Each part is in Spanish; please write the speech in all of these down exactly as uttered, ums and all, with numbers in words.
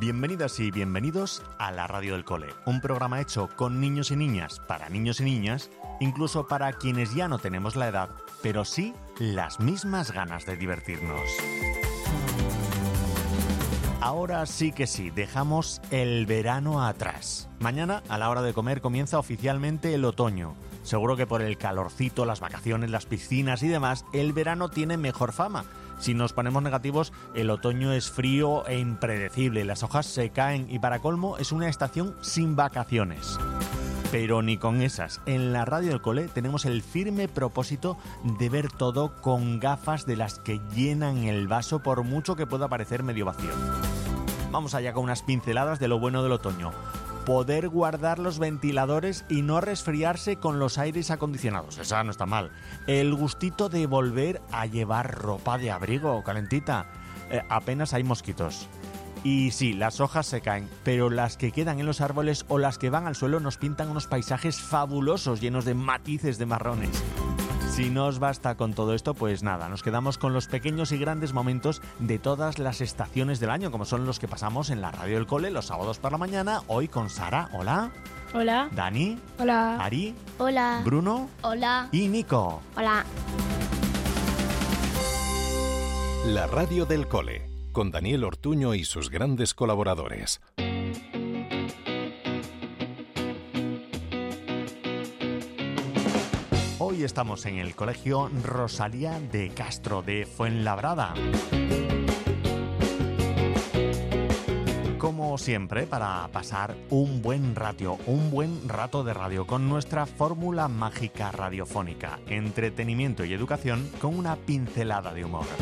Bienvenidas y bienvenidos a la Radio del Cole, un programa hecho con niños y niñas, para niños y niñas, incluso para quienes ya no tenemos la edad, pero sí las mismas ganas de divertirnos. Ahora sí que sí, dejamos el verano atrás. Mañana, a la hora de comer, comienza oficialmente el otoño. Seguro que por el calorcito, las vacaciones, las piscinas y demás, el verano tiene mejor fama. Si nos ponemos negativos, el otoño es frío e impredecible, las hojas se caen y para colmo es una estación sin vacaciones. Pero ni con esas. En la Radio del Cole tenemos el firme propósito de ver todo con gafas de las que llenan el vaso por mucho que pueda parecer medio vacío. Vamos allá con unas pinceladas de lo bueno del otoño. Poder guardar los ventiladores y no resfriarse con los aires acondicionados. Esa no está mal. El gustito de volver a llevar ropa de abrigo calentita. Eh, apenas hay mosquitos. Y sí, las hojas se caen, pero las que quedan en los árboles o las que van al suelo nos pintan unos paisajes fabulosos llenos de matices de marrones. Si no os basta con todo esto, pues nada, nos quedamos con los pequeños y grandes momentos de todas las estaciones del año, como son los que pasamos en la Radio del Cole los sábados por la mañana, hoy con Sara, hola. Hola. Dani. Hola. Ari. Hola. Bruno. Hola. Y Nico. Hola. La Radio del Cole, con Daniel Ortuño y sus grandes colaboradores. Hoy estamos en el Colegio Rosalía de Castro de Fuenlabrada. Como siempre, para pasar un buen rato, un buen rato de radio con nuestra fórmula mágica radiofónica, entretenimiento y educación con una pincelada de humor.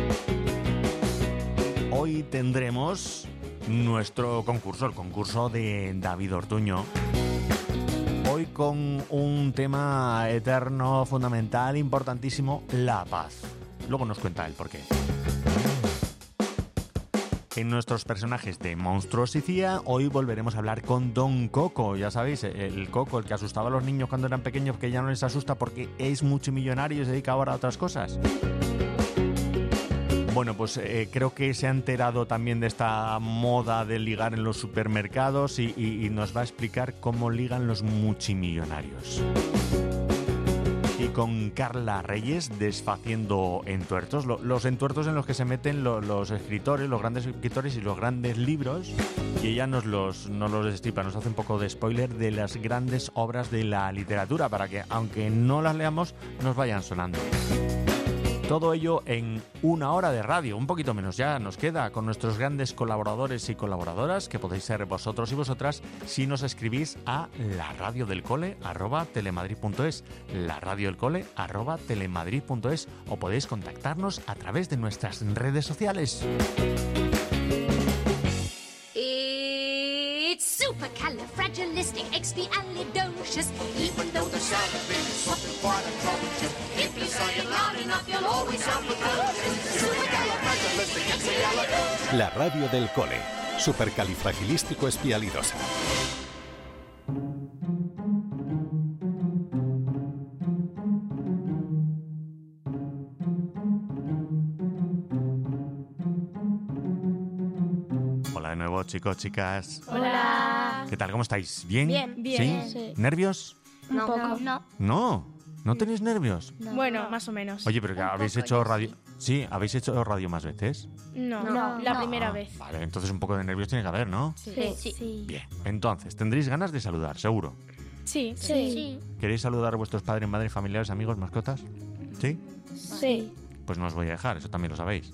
Hoy tendremos nuestro concurso, el concurso de David Ortuño. Hoy con un tema eterno, fundamental, importantísimo, la paz. Luego nos cuenta el porqué. En nuestros personajes de Monstruos y Cía, hoy volveremos a hablar con Don Coco. Ya sabéis, el Coco, el que asustaba a los niños cuando eran pequeños, que ya no les asusta porque es multimillonario y se dedica ahora a otras cosas. Bueno, pues eh, creo que se ha enterado también de esta moda de ligar en los supermercados y, y, y nos va a explicar cómo ligan los multimillonarios. Y con Carla Reyes desfaciendo entuertos, lo, los entuertos en los que se meten lo, los escritores, los grandes escritores y los grandes libros, y ella nos los, nos los destripa, nos hace un poco de spoiler de las grandes obras de la literatura para que, aunque no las leamos, nos vayan sonando. Todo ello en una hora de radio, un poquito menos ya nos queda, con nuestros grandes colaboradores y colaboradoras, que podéis ser vosotros y vosotras si nos escribís a laradiodelcole arroba telemadrid.es, laradiodelcole arroba telemadrid.es, o podéis contactarnos a través de nuestras redes sociales. It's supercalifragilisticexpialidocious. Even though the sound of it is something quite atrocious. If you say it loud enough, you'll always sound precocious. Supercalifragilisticexpialidocious. La Radio del Cole, supercalifragilístico-espialidosa. Hola de nuevo, chicos, chicas. Hola. ¿Qué tal? ¿Cómo estáis? ¿Bien? Bien, ¿Sí? bien. Sí. ¿Nervios? No, poco. no, no. No. ¿No tenéis nervios? No. Bueno, más o menos. Oye, pero que Un habéis poco, hecho yo radio... Sí, ¿habéis hecho radio más veces? No, No, la no. primera Ah, vez. Vale, entonces un poco de nervios tiene que haber, ¿no? Sí. Sí. Sí. Bien, entonces, tendréis ganas de saludar, seguro. Sí. Sí. ¿Queréis saludar a vuestros padres, madres, familiares, amigos, mascotas? ¿Sí? Sí. Pues no os voy a dejar, eso también lo sabéis.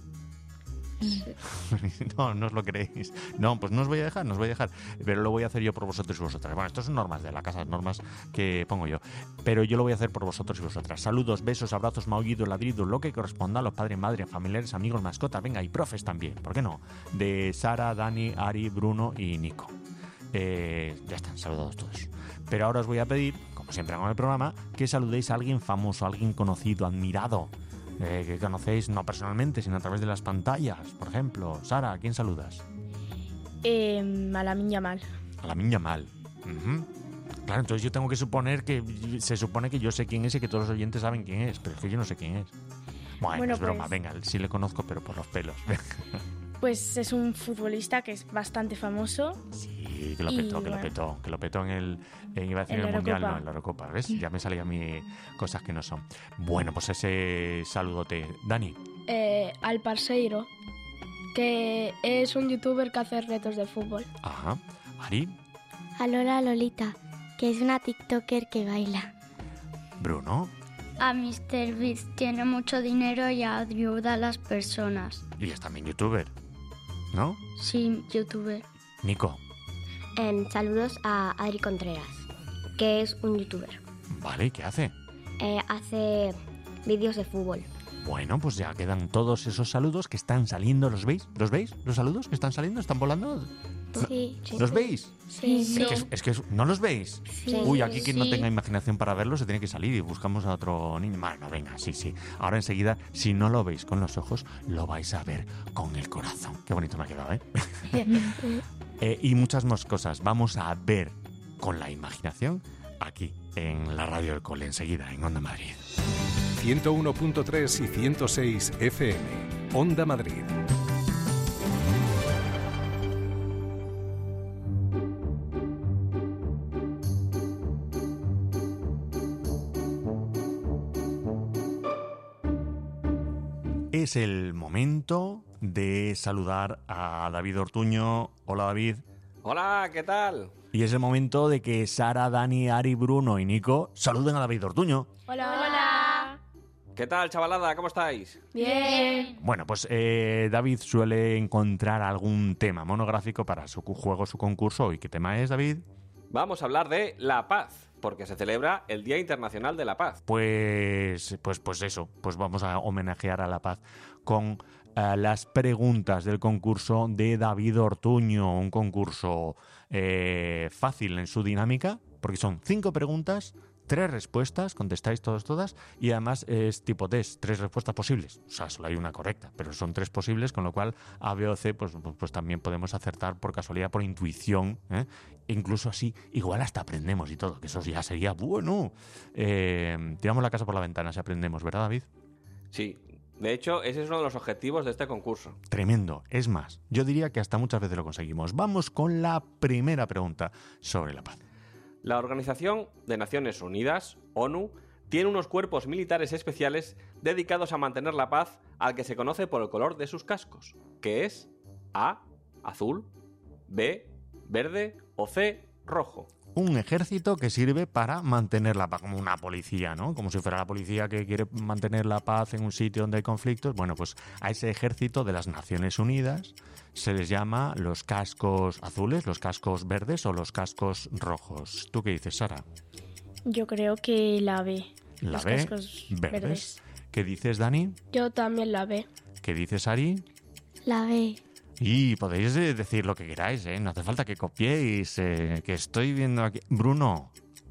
No, no os lo creéis. No, pues no os voy a dejar, no os voy a dejar. Pero lo voy a hacer yo por vosotros y vosotras. Bueno, esto son normas de la casa, normas que pongo yo. Pero yo lo voy a hacer por vosotros y vosotras. Saludos, besos, abrazos, maullidos, ladridos, lo que corresponda a los padres, madres, familiares, amigos, mascotas. Venga, y profes también, ¿por qué no? De Sara, Dani, Ari, Bruno y Nico. Eh, ya están saludados todos. Pero ahora os voy a pedir, como siempre hago en el programa, que saludéis a alguien famoso, a alguien conocido, admirado. Eh, que conocéis no personalmente, sino a través de las pantallas. Por ejemplo, Sara, ¿a quién saludas? Eh, a la miña mal. A la miña mal. Uh-huh. Claro, entonces yo tengo que suponer que se supone que yo sé quién es y que todos los oyentes saben quién es, pero es que yo no sé quién es. Bueno, Bueno, es broma, pues... venga, sí le conozco, pero por los pelos. Pues es un futbolista que es bastante famoso. Sí, que lo Y petó, que lo bueno. petó, que lo petó en el, en, iba a decir En en el la Mundial, Eurocopa. no, en la Eurocopa, ¿ves? Ya me salían a mí cosas que no son. Bueno, pues ese saludote. Dani, Eh, al Parseiro, que es un youtuber que hace retos de fútbol. ajá, Ari, A Lola Lolita, que es una TikToker que baila. Bruno A míster Beast, tiene mucho dinero y ayuda a las personas. y es también youtuber, ¿no? Sí, youtuber. Nico, Em, saludos a Adri Contreras, que es un youtuber. vale, ¿qué hace? Eh, hace vídeos de fútbol. Bueno, pues ya quedan todos esos saludos que están saliendo, ¿los veis? ¿Los veis? ¿Los saludos que están saliendo? ¿Están volando? Sí, ¿Los veis? sí, Es que, es- es que es- ¿no los veis? sí. Uy, aquí quien no Sí. tenga imaginación para verlo se tiene que salir y buscamos a otro niño. Bueno, venga, sí, sí. Ahora enseguida, si no lo veis con los ojos, lo vais a ver con el corazón. Qué bonito me ha quedado, ¿eh? Eh, y muchas más cosas. Vamos a ver con la imaginación aquí, en la radio del cole, enseguida, en Onda Madrid. ciento uno punto tres y ciento seis F M. Onda Madrid. Es el momento de saludar a David Ortuño. Hola, David. Hola, ¿qué tal? Y es el momento de que Sara, Dani, Ari, Bruno y Nico saluden a David Ortuño. Hola. Hola. ¿Qué tal, chavalada? ¿Cómo estáis? Bien. Bueno, pues eh, David suele encontrar algún tema monográfico para su juego, su concurso. ¿Y qué tema es, David? Vamos a hablar de la paz, porque se celebra el Día Internacional de la Paz. Pues, pues, pues eso, pues vamos a homenajear a la paz con eh, las preguntas del concurso de David Ortuño, un concurso eh, fácil en su dinámica, porque son cinco preguntas, tres respuestas, contestáis todos, todas, y además es tipo test, tres respuestas posibles. O sea, solo hay una correcta, pero son tres posibles, con lo cual A, B o C, pues, pues, pues también podemos acertar por casualidad, por intuición, ¿eh? Incluso así, igual hasta aprendemos y todo, que eso ya sería bueno. Eh, tiramos la casa por la ventana si aprendemos, ¿verdad, David? Sí, de hecho, ese es uno de los objetivos de este concurso. Tremendo. Es más, yo diría que hasta muchas veces lo conseguimos. Vamos con la primera pregunta sobre la paz. La Organización de Naciones Unidas, ONU, tiene unos cuerpos militares especiales dedicados a mantener la paz al que se conoce por el color de sus cascos, que es A, azul, B, verde o C, rojo. Un ejército que sirve para mantener la paz, como una policía, ¿no? Como si fuera la policía que quiere mantener la paz en un sitio donde hay conflictos. Bueno, pues a ese ejército de las Naciones Unidas se les llama los cascos azules, los cascos verdes o los cascos rojos. ¿Tú qué dices, Sara? Yo creo que la B. La Los B, cascos verdes. verdes. ¿Qué dices, Dani? Yo también la ve. ¿Qué dices, Ari? La B. Y podéis eh, decir lo que queráis, ¿eh? No hace falta que copiéis, eh, que estoy viendo aquí. Bruno,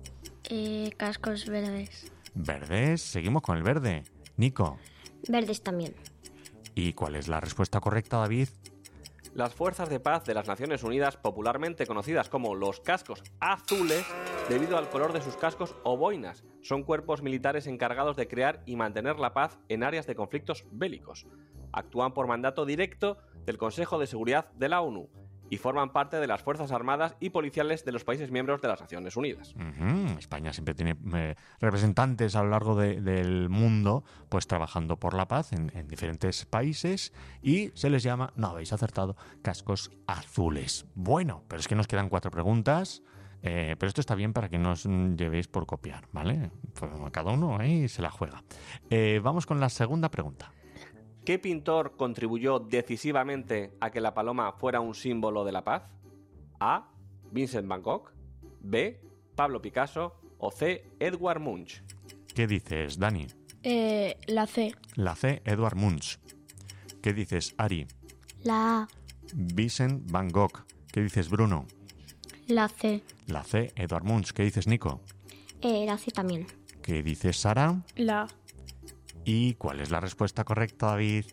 Eh, cascos verdes. verdes, seguimos con el verde. Nico, Verdes también. ¿y cuál es la respuesta correcta, David? Las fuerzas de paz de las Naciones Unidas, popularmente conocidas como los cascos azules, debido al color de sus cascos o boinas, son cuerpos militares encargados de crear y mantener la paz en áreas de conflictos bélicos. Actúan por mandato directo del Consejo de Seguridad de la ONU y forman parte de las Fuerzas Armadas y Policiales de los países miembros de las Naciones Unidas. Ujú, España siempre tiene eh, representantes a lo largo de- del mundo, pues trabajando por la paz en, en diferentes países y se les llama, no habéis acertado, cascos azules. Bueno, pero es que nos quedan cuatro preguntas, eh, pero esto está bien para que no os mm, llevéis por copiar, ¿vale? Pues cada uno ahí se la juega. Eh, vamos con la segunda pregunta. ¿Qué pintor contribuyó decisivamente a que la paloma fuera un símbolo de la paz? A. Vincent Van Gogh, B. Pablo Picasso o C. Edward Munch. ¿Qué dices, Dani? Eh, la C. La C, Edward Munch. ¿Qué dices, Ari? La A. Vincent Van Gogh. ¿Qué dices, Bruno? La C. La C, Edward Munch. ¿Qué dices, Nico? Eh, la C también. ¿Qué dices, Sara? La ¿Y cuál es la respuesta correcta, David?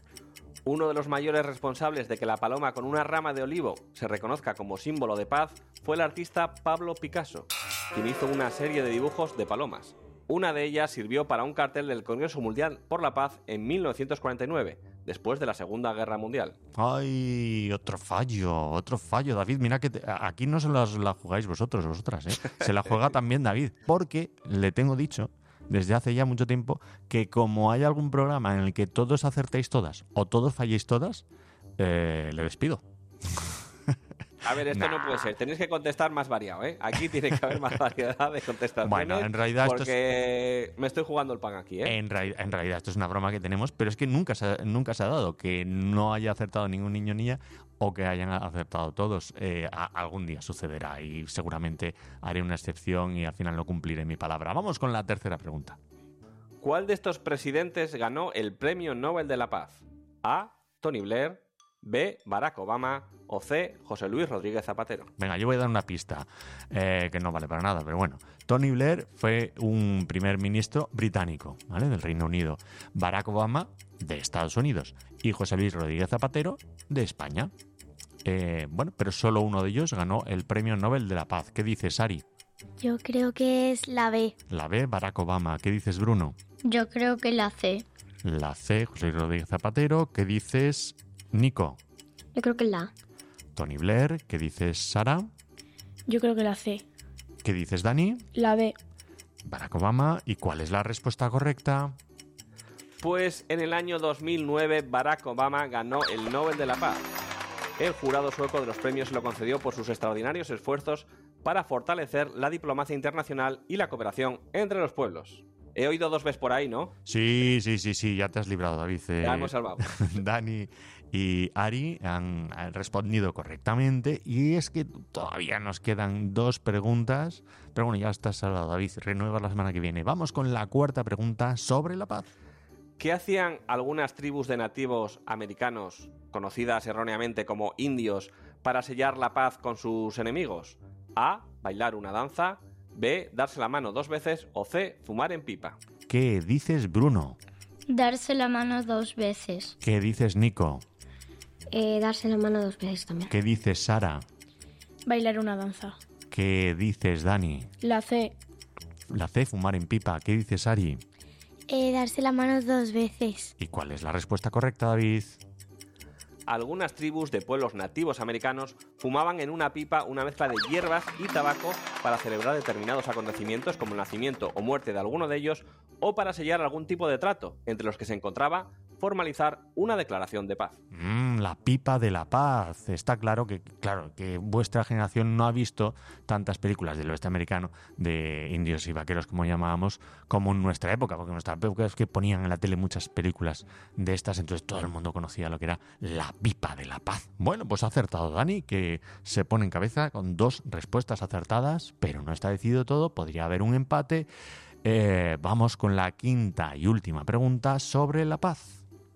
Uno de los mayores responsables de que la paloma con una rama de olivo se reconozca como símbolo de paz fue el artista Pablo Picasso, quien hizo una serie de dibujos de palomas. Una de ellas sirvió para un cartel del Congreso Mundial por la Paz en mil novecientos cuarenta y nueve, después de la Segunda Guerra Mundial. Ay, otro fallo, otro fallo, David. Mira que te- aquí no se las, la jugáis vosotros, vosotras, ¿eh? Se la juega también David, porque le tengo dicho desde hace ya mucho tiempo que como hay algún programa en el que todos acertéis todas o todos falléis todas, eh, le despido. A ver, esto Nah. no puede ser. Tenéis que contestar más variado, ¿eh? Aquí tiene que haber más variedad de contestaciones. Bueno, en realidad esto es- porque me estoy jugando el pan aquí, ¿eh? En, rea- en realidad esto es una broma que tenemos, pero es que nunca se, ha- nunca se ha dado que no haya acertado ningún niño o niña o que hayan acertado todos. Eh, a- algún día sucederá y seguramente haré una excepción y al final no cumpliré mi palabra. Vamos con la tercera pregunta. ¿Cuál de estos presidentes ganó el Premio Nobel de la Paz? A. Tony Blair, B. Barack Obama o C. José Luis Rodríguez Zapatero. Venga, yo voy a dar una pista, eh, que no vale para nada, pero bueno. Tony Blair fue un primer ministro británico, ¿vale? Del Reino Unido. Barack Obama, de Estados Unidos. Y José Luis Rodríguez Zapatero, de España. Eh, bueno, pero solo uno de ellos ganó el Premio Nobel de la Paz. ¿Qué dices, Ari? Yo creo que es la B. La B, Barack Obama. ¿Qué dices, Bruno? Yo creo que la C. La C, José Luis Rodríguez Zapatero. ¿Qué dices, Nico? Yo creo que es la A. Tony Blair. ¿Qué dices, Sara? Yo creo que la C. ¿Qué dices, Dani? La B. Barack Obama. ¿Y cuál es la respuesta correcta? Pues en el año dos mil nueve Barack Obama ganó el Nobel de la Paz. El jurado sueco de los premios se lo concedió por sus extraordinarios esfuerzos para fortalecer la diplomacia internacional y la cooperación entre los pueblos. He oído dos veces por ahí, ¿no? Sí, sí, sí, sí, ya te has librado, David. Eh, Ya hemos salvado. Dani y Ari han, han respondido correctamente y es que todavía nos quedan dos preguntas, pero bueno, ya estás salvado, David. Renuevas la semana que viene. Vamos con la cuarta pregunta sobre la paz. ¿Qué hacían algunas tribus de nativos americanos, conocidas erróneamente como indios, para sellar la paz con sus enemigos? A. Bailar una danza. B. Darse la mano dos veces. O C. Fumar en pipa. ¿Qué dices, Bruno? Darse la mano dos veces. ¿Qué dices, Nico? Eh, darse la mano dos veces también. ¿Qué dices, Sara? Bailar una danza. ¿Qué dices, Dani? La C. La C, fumar en pipa. ¿Qué dices, Ari? Eh, darse la mano dos veces. ¿Y cuál es la respuesta correcta, David? Algunas tribus de pueblos nativos americanos fumaban en una pipa una mezcla de hierbas y tabaco para celebrar determinados acontecimientos como el nacimiento o muerte de alguno de ellos o para sellar algún tipo de trato, entre los que se encontraba formalizar una declaración de paz. Mm, la pipa de la paz. Está claro que, claro, que vuestra generación no ha visto tantas películas del oeste americano, de indios y vaqueros, como llamábamos, como en nuestra época, porque en nuestra época es que ponían en la tele muchas películas de estas, entonces todo el mundo conocía lo que era la pipa de la paz. Bueno, pues ha acertado Dani, que se pone en cabeza con dos respuestas acertadas, pero no está decidido todo, podría haber un empate. Eh, vamos con la quinta y última pregunta sobre la paz.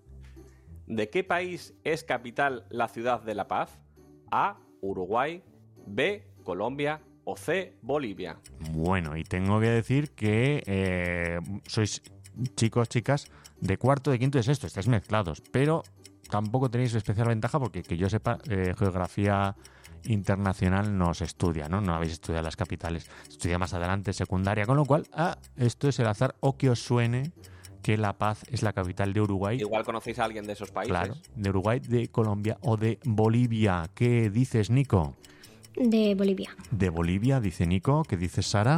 ¿De qué país es capital la ciudad de La Paz? A. Uruguay. B. Colombia. O C. Bolivia. Bueno, y tengo que decir que eh, sois chicos, chicas, de cuarto, de quinto y de sexto, estáis mezclados, pero tampoco tenéis especial ventaja porque, que yo sepa, eh, geografía internacional no se estudia, ¿no? No habéis estudiado las capitales, estudia más adelante, secundaria, con lo cual, ah, esto es el azar, o que os suene que La Paz es la capital de Uruguay. Igual conocéis a alguien de esos países. Claro, de Uruguay, de Colombia o de Bolivia. ¿Qué dices, Nico? De Bolivia. De Bolivia, dice Nico. ¿Qué dices, Sara?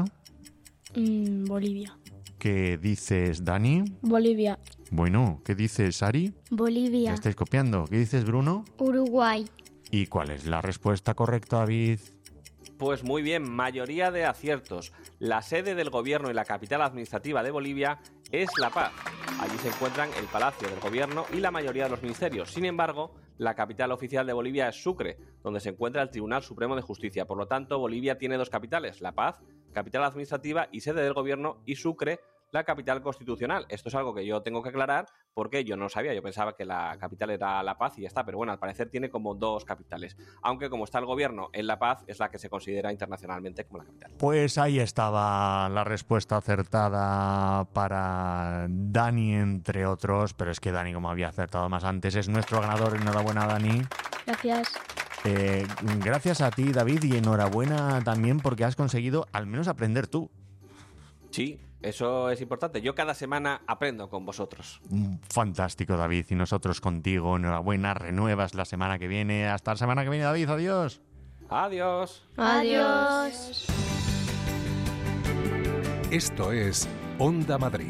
Mm, Bolivia. ¿Qué dices, Dani? Bolivia. Bueno, ¿qué dices, Ari? Bolivia. ¿Ya estáis copiando? ¿Qué dices, Bruno? Uruguay. ¿Y cuál es la respuesta correcta, David? Pues muy bien, mayoría de aciertos. La sede del gobierno y la capital administrativa de Bolivia es La Paz. Allí se encuentran el Palacio del Gobierno y la mayoría de los ministerios. Sin embargo, la capital oficial de Bolivia es Sucre, donde se encuentra el Tribunal Supremo de Justicia. Por lo tanto, Bolivia tiene dos capitales, La Paz, capital administrativa y sede del gobierno, y Sucre, la capital constitucional. Esto es algo que yo tengo que aclarar porque yo no lo sabía, yo pensaba que la capital era La Paz y ya está, pero bueno, al parecer tiene como dos capitales, aunque como está el gobierno en La Paz es la que se considera internacionalmente como la capital. Pues ahí estaba la respuesta acertada para Dani, entre otros, pero es que Dani, como había acertado más antes, es nuestro ganador. Enhorabuena, Dani. Gracias. Eh, gracias a ti, David, y enhorabuena también porque has conseguido al menos aprender tú. Sí, Eso es importante. Yo cada semana aprendo con vosotros. Fantástico, David. Y nosotros contigo. Enhorabuena. Renuevas la semana que viene. Hasta la semana que viene, David. Adiós. Adiós. Adiós. Esto es Onda Madrid.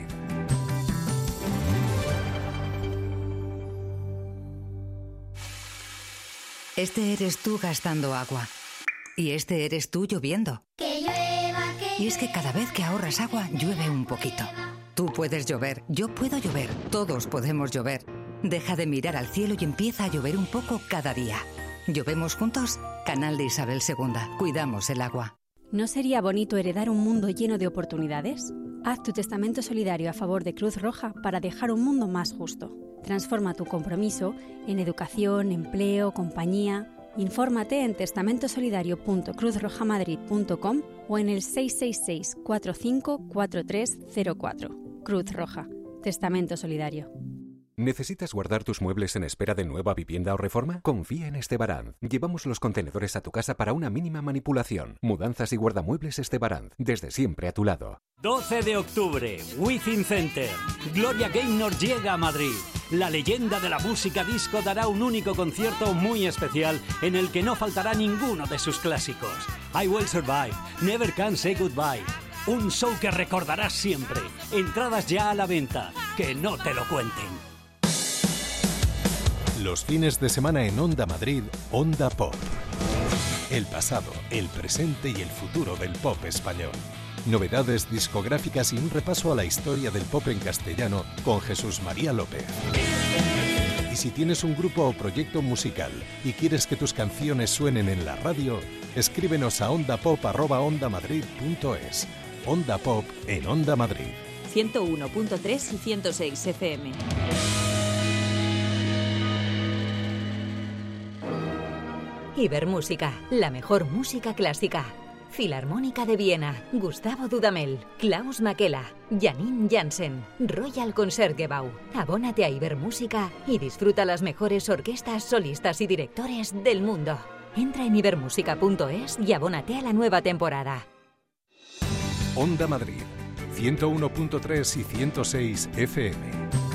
Este eres tú gastando agua. Y este eres tú lloviendo. Que llueva, que Y es que cada vez que ahorras agua, llueve un poquito. Tú puedes llover, yo puedo llover, todos podemos llover. Deja de mirar al cielo y empieza a llover un poco cada día. ¿Llovemos juntos? Canal de Isabel segunda. Cuidamos el agua. ¿No sería bonito heredar un mundo lleno de oportunidades? Haz tu testamento solidario a favor de Cruz Roja para dejar un mundo más justo. Transforma tu compromiso en educación, empleo, compañía. Infórmate en testamentosolidario punto cruz roja madrid punto com o en el seis seis seis, cuatro cinco cuatro tres cero cuatro. Cruz Roja. Testamento Solidario. ¿Necesitas guardar tus muebles en espera de nueva vivienda o reforma? Confía en Estebaranz. Llevamos los contenedores a tu casa para una mínima manipulación. Mudanzas y guardamuebles Estebaranz. Desde siempre a tu lado. doce de octubre, Within Center. Gloria Gaynor llega a Madrid. La leyenda de la música disco dará un único concierto muy especial en el que no faltará ninguno de sus clásicos. I Will Survive, Never Can Say Goodbye. Un show que recordarás siempre. Entradas ya a la venta. Que no te lo cuenten. Los fines de semana en Onda Madrid, Onda Pop. El pasado, el presente y el futuro del pop español. Novedades discográficas y un repaso a la historia del pop en castellano con Jesús María López. Y si tienes un grupo o proyecto musical y quieres que tus canciones suenen en la radio, escríbenos a ondapop arroba ondamadrid punto es. Onda Pop en Onda Madrid. ciento uno punto tres y ciento seis F M. Ibermúsica, la mejor música clásica. Filarmónica de Viena, Gustavo Dudamel, Klaus Makela, Janine Jansen, Royal Concertgebouw. Abónate a Ibermúsica y disfruta las mejores orquestas, solistas y directores del mundo. Entra en ibermúsica punto es y abónate a la nueva temporada. Onda Madrid, ciento uno punto tres y ciento seis F M.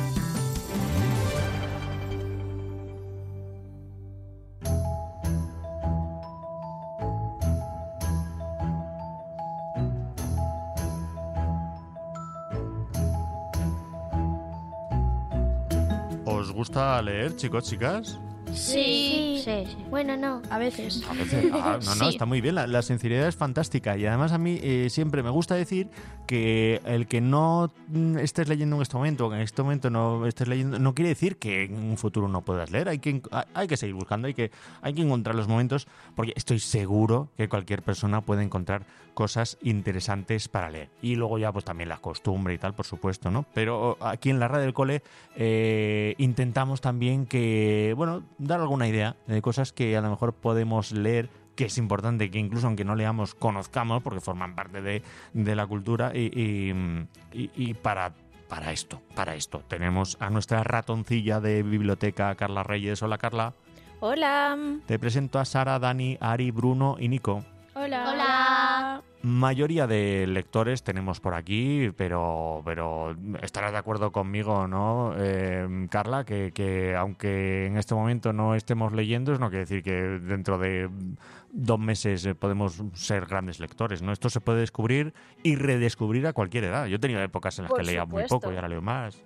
¿Os gusta leer, chicos, chicas? Sí. Sí, sí. Bueno, no. A veces. A veces, ah, no, no, Sí. está muy bien, la, la sinceridad es fantástica y además a mí eh, siempre me gusta decir que el que no mm, estés leyendo en este momento, o que en este momento no estés leyendo, no quiere decir que en un futuro no puedas leer, hay que, hay, hay que seguir buscando, hay que, hay que encontrar los momentos, porque estoy seguro que cualquier persona puede encontrar cosas interesantes para leer. Y luego ya pues también la costumbre y tal, por supuesto, ¿no? Pero aquí en la Radio del Cole eh, intentamos también que, bueno, dar alguna idea de cosas que a lo mejor podemos leer, que es importante que incluso aunque no leamos, conozcamos, porque forman parte de, de la cultura y, y, y, y para, para esto, para esto tenemos a nuestra ratoncilla de biblioteca, Carla Reyes. Hola, Carla. Hola. Te presento a Sara, Dani, Ari, Bruno y Nico. Hola. Hola. Mayoría de lectores tenemos por aquí, pero pero estarás de acuerdo conmigo, ¿no, eh, Carla? Que, que aunque en este momento no estemos leyendo, eso no quiere decir que dentro de dos meses podemos ser grandes lectores, ¿no? Esto se puede descubrir y redescubrir a cualquier edad. Yo he tenido épocas en las Por que leía muy supuesto. poco y ahora leo más.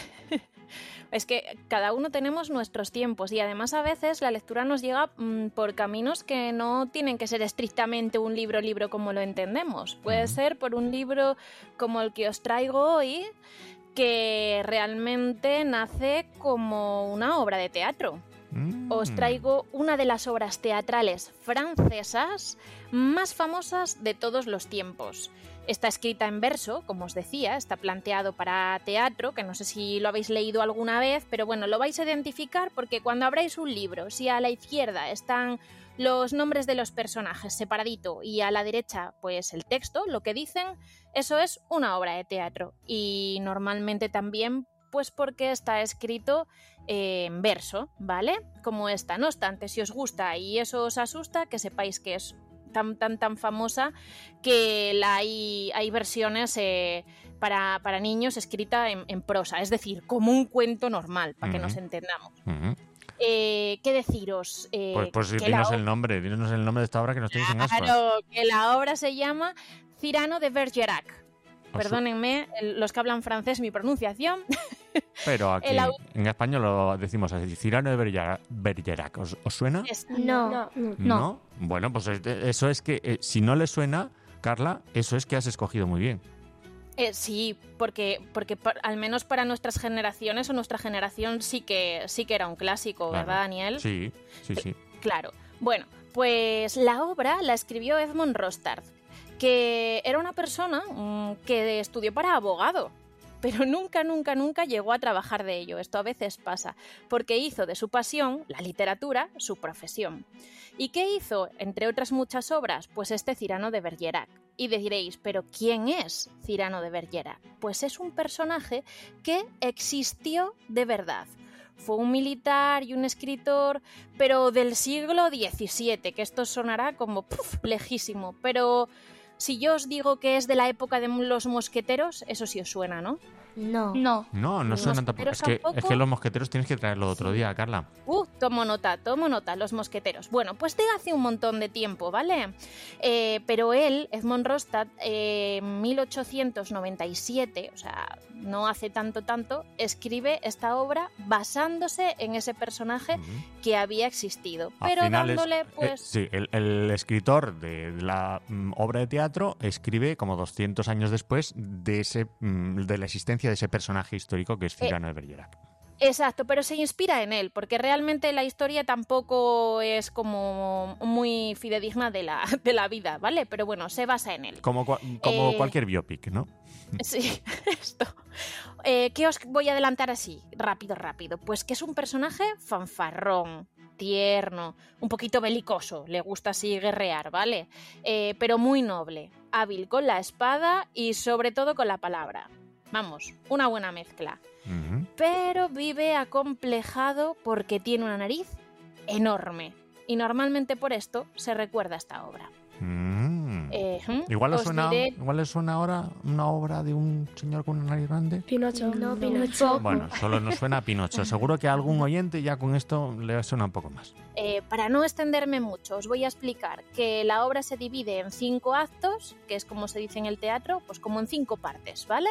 Es que cada uno tenemos nuestros tiempos y además a veces la lectura nos llega mmm, por caminos que no tienen que ser estrictamente un libro libro como lo entendemos. Puede uh-huh. ser por un libro como el que os traigo hoy, que realmente nace como una obra de teatro. Mm. Os traigo una de las obras teatrales francesas más famosas de todos los tiempos. Está escrita en verso, como os decía, está planteado para teatro, que no sé si lo habéis leído alguna vez, pero bueno, lo vais a identificar porque cuando abráis un libro, si a la izquierda están los nombres de los personajes separadito y a la derecha pues el texto, lo que dicen, eso es una obra de teatro. Y normalmente también pues porque está escrito eh, en verso, ¿vale? Como esta. No obstante, si os gusta y eso os asusta, que sepáis que es tan, tan, tan famosa que la hay, hay versiones eh, para, para niños escrita en, en prosa, es decir, como un cuento normal, para uh-huh. que nos entendamos. Uh-huh. Eh, ¿Qué deciros? Eh, pues pues que dinos la... el nombre, dinos el nombre de esta obra que nos tenéis en ascuas. Claro, que la obra se llama Cyrano de Bergerac. Os... Perdónenme, los que hablan francés, mi pronunciación. Pero aquí el... en español lo decimos así, Cyrano de Bergerac. Bergerac. ¿Os, ¿Os suena? Es... No. No. no. ¿No? Bueno, pues eso es que, eh, si no le suena, Carla, eso es que has escogido muy bien. Eh, sí, porque, porque por, al menos para nuestras generaciones o nuestra generación sí que, sí que era un clásico, claro. ¿verdad, Daniel? Sí, sí, sí. Claro. Bueno, pues la obra la escribió Edmond Rostand, que era una persona mmm, que estudió para abogado, pero nunca, nunca, nunca llegó a trabajar de ello. Esto a veces pasa, porque hizo de su pasión, la literatura, su profesión. ¿Y qué hizo, entre otras muchas obras? Pues este Cyrano de Bergerac. Y diréis, ¿pero quién es Cyrano de Bergerac? Pues es un personaje que existió de verdad. Fue un militar y un escritor, pero del siglo diecisiete, que esto sonará como ¡puf!, lejísimo. Pero si yo os digo que es de la época de los mosqueteros, eso sí os suena, ¿no? No. No. No, no suena tampoco. Es que, tampoco. es que los mosqueteros tienes que traerlo otro día, Carla. Uh, tomo nota, tomo nota, los mosqueteros. Bueno, pues de hace un montón de tiempo, ¿vale? Eh, pero él, Edmond Rostand, en eh, mil ochocientos noventa y siete, o sea, no hace tanto, tanto, escribe esta obra basándose en ese personaje uh-huh. que había existido. Al pero final dándole, es, pues... Eh, sí, el, el escritor de la mm, obra de teatro escribe como doscientos años después de, ese, mm, de la existencia de ese personaje histórico que es Cyrano eh, de Bergerac. Exacto, pero se inspira en él, porque realmente la historia tampoco es como muy fidedigna de la, de la vida, ¿vale? Pero bueno, se basa en él. Como, como eh, cualquier biopic, ¿no? Sí, esto. Eh, ¿Qué os voy a adelantar así? Rápido, rápido. Pues que es un personaje fanfarrón, tierno, un poquito belicoso, le gusta así guerrear, ¿vale? Eh, pero muy noble, hábil con la espada y sobre todo con la palabra. Vamos, una buena mezcla. Uh-huh. Pero vive acomplejado porque tiene una nariz enorme. Y normalmente por esto se recuerda esta obra. Mm. Eh, igual, le suena, diré... igual le suena ahora una obra de un señor con una nariz grande. Pinocho. No, no, Pinocho. Bueno, solo nos suena a Pinocho. Seguro que a algún oyente ya con esto le suena un poco más. Eh, para no extenderme mucho, os voy a explicar que la obra se divide en cinco actos, que es como se dice en el teatro, pues como en cinco partes, ¿vale?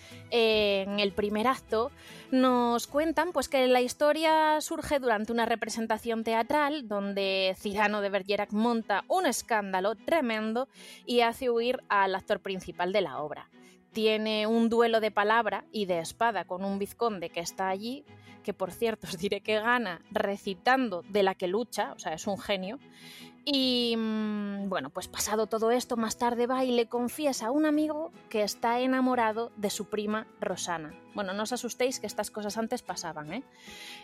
En el primer acto nos cuentan pues, que la historia surge durante una representación teatral donde Cyrano de Bergerac monta un escándalo tremendo y hace huir al actor principal de la obra. Tiene un duelo de palabra y de espada con un vizconde que está allí, que por cierto os diré que gana recitando de la que lucha, o sea, es un genio. Y bueno, pues pasado todo esto, más tarde va y le confiesa a un amigo que está enamorado de su prima Rosana. Bueno, no os asustéis que estas cosas antes pasaban, ¿eh?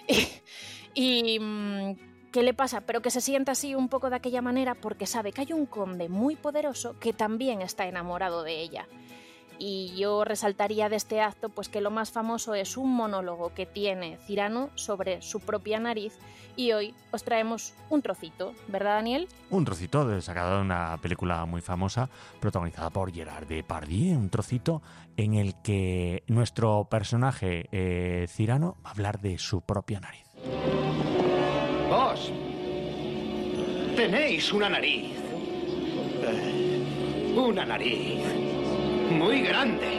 Y, y ¿qué le pasa? Pero que se sienta así un poco de aquella manera porque sabe que hay un conde muy poderoso que también está enamorado de ella. Y yo resaltaría de este acto pues que lo más famoso es un monólogo que tiene Cyrano sobre su propia nariz y hoy os traemos un trocito, ¿verdad, Daniel? Un trocito de, sacado de una película muy famosa protagonizada por Gerard Depardieu, un trocito en el que nuestro personaje eh, Cyrano va a hablar de su propia nariz. Vos tenéis una nariz, eh, una nariz muy grande.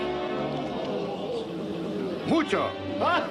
Mucho. ¡Ah!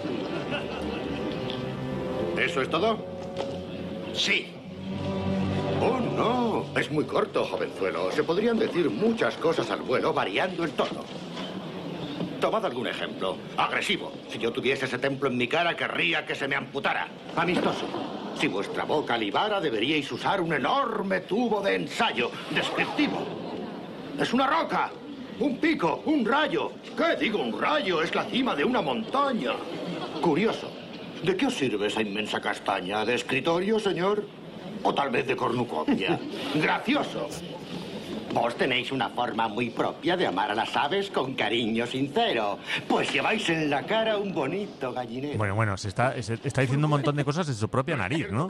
¿Eso es todo? Sí. Oh, no. Es muy corto, jovenzuelo. Se podrían decir muchas cosas al vuelo variando el tono. Tomad algún ejemplo. Agresivo. Si yo tuviese ese templo en mi cara, querría que se me amputara. Amistoso. Si vuestra boca libara, deberíais usar un enorme tubo de ensayo. Descriptivo. Es una roca. Un pico, un rayo. ¿Qué digo un rayo? Es la cima de una montaña. Curioso. ¿De qué os sirve esa inmensa castaña? ¿De escritorio, señor? ¿O tal vez de cornucopia? Gracioso. Vos tenéis una forma muy propia de amar a las aves con cariño sincero. Pues lleváis en la cara un bonito gallinero. Bueno, bueno, se está, se está diciendo un montón de cosas de su propia nariz, ¿no?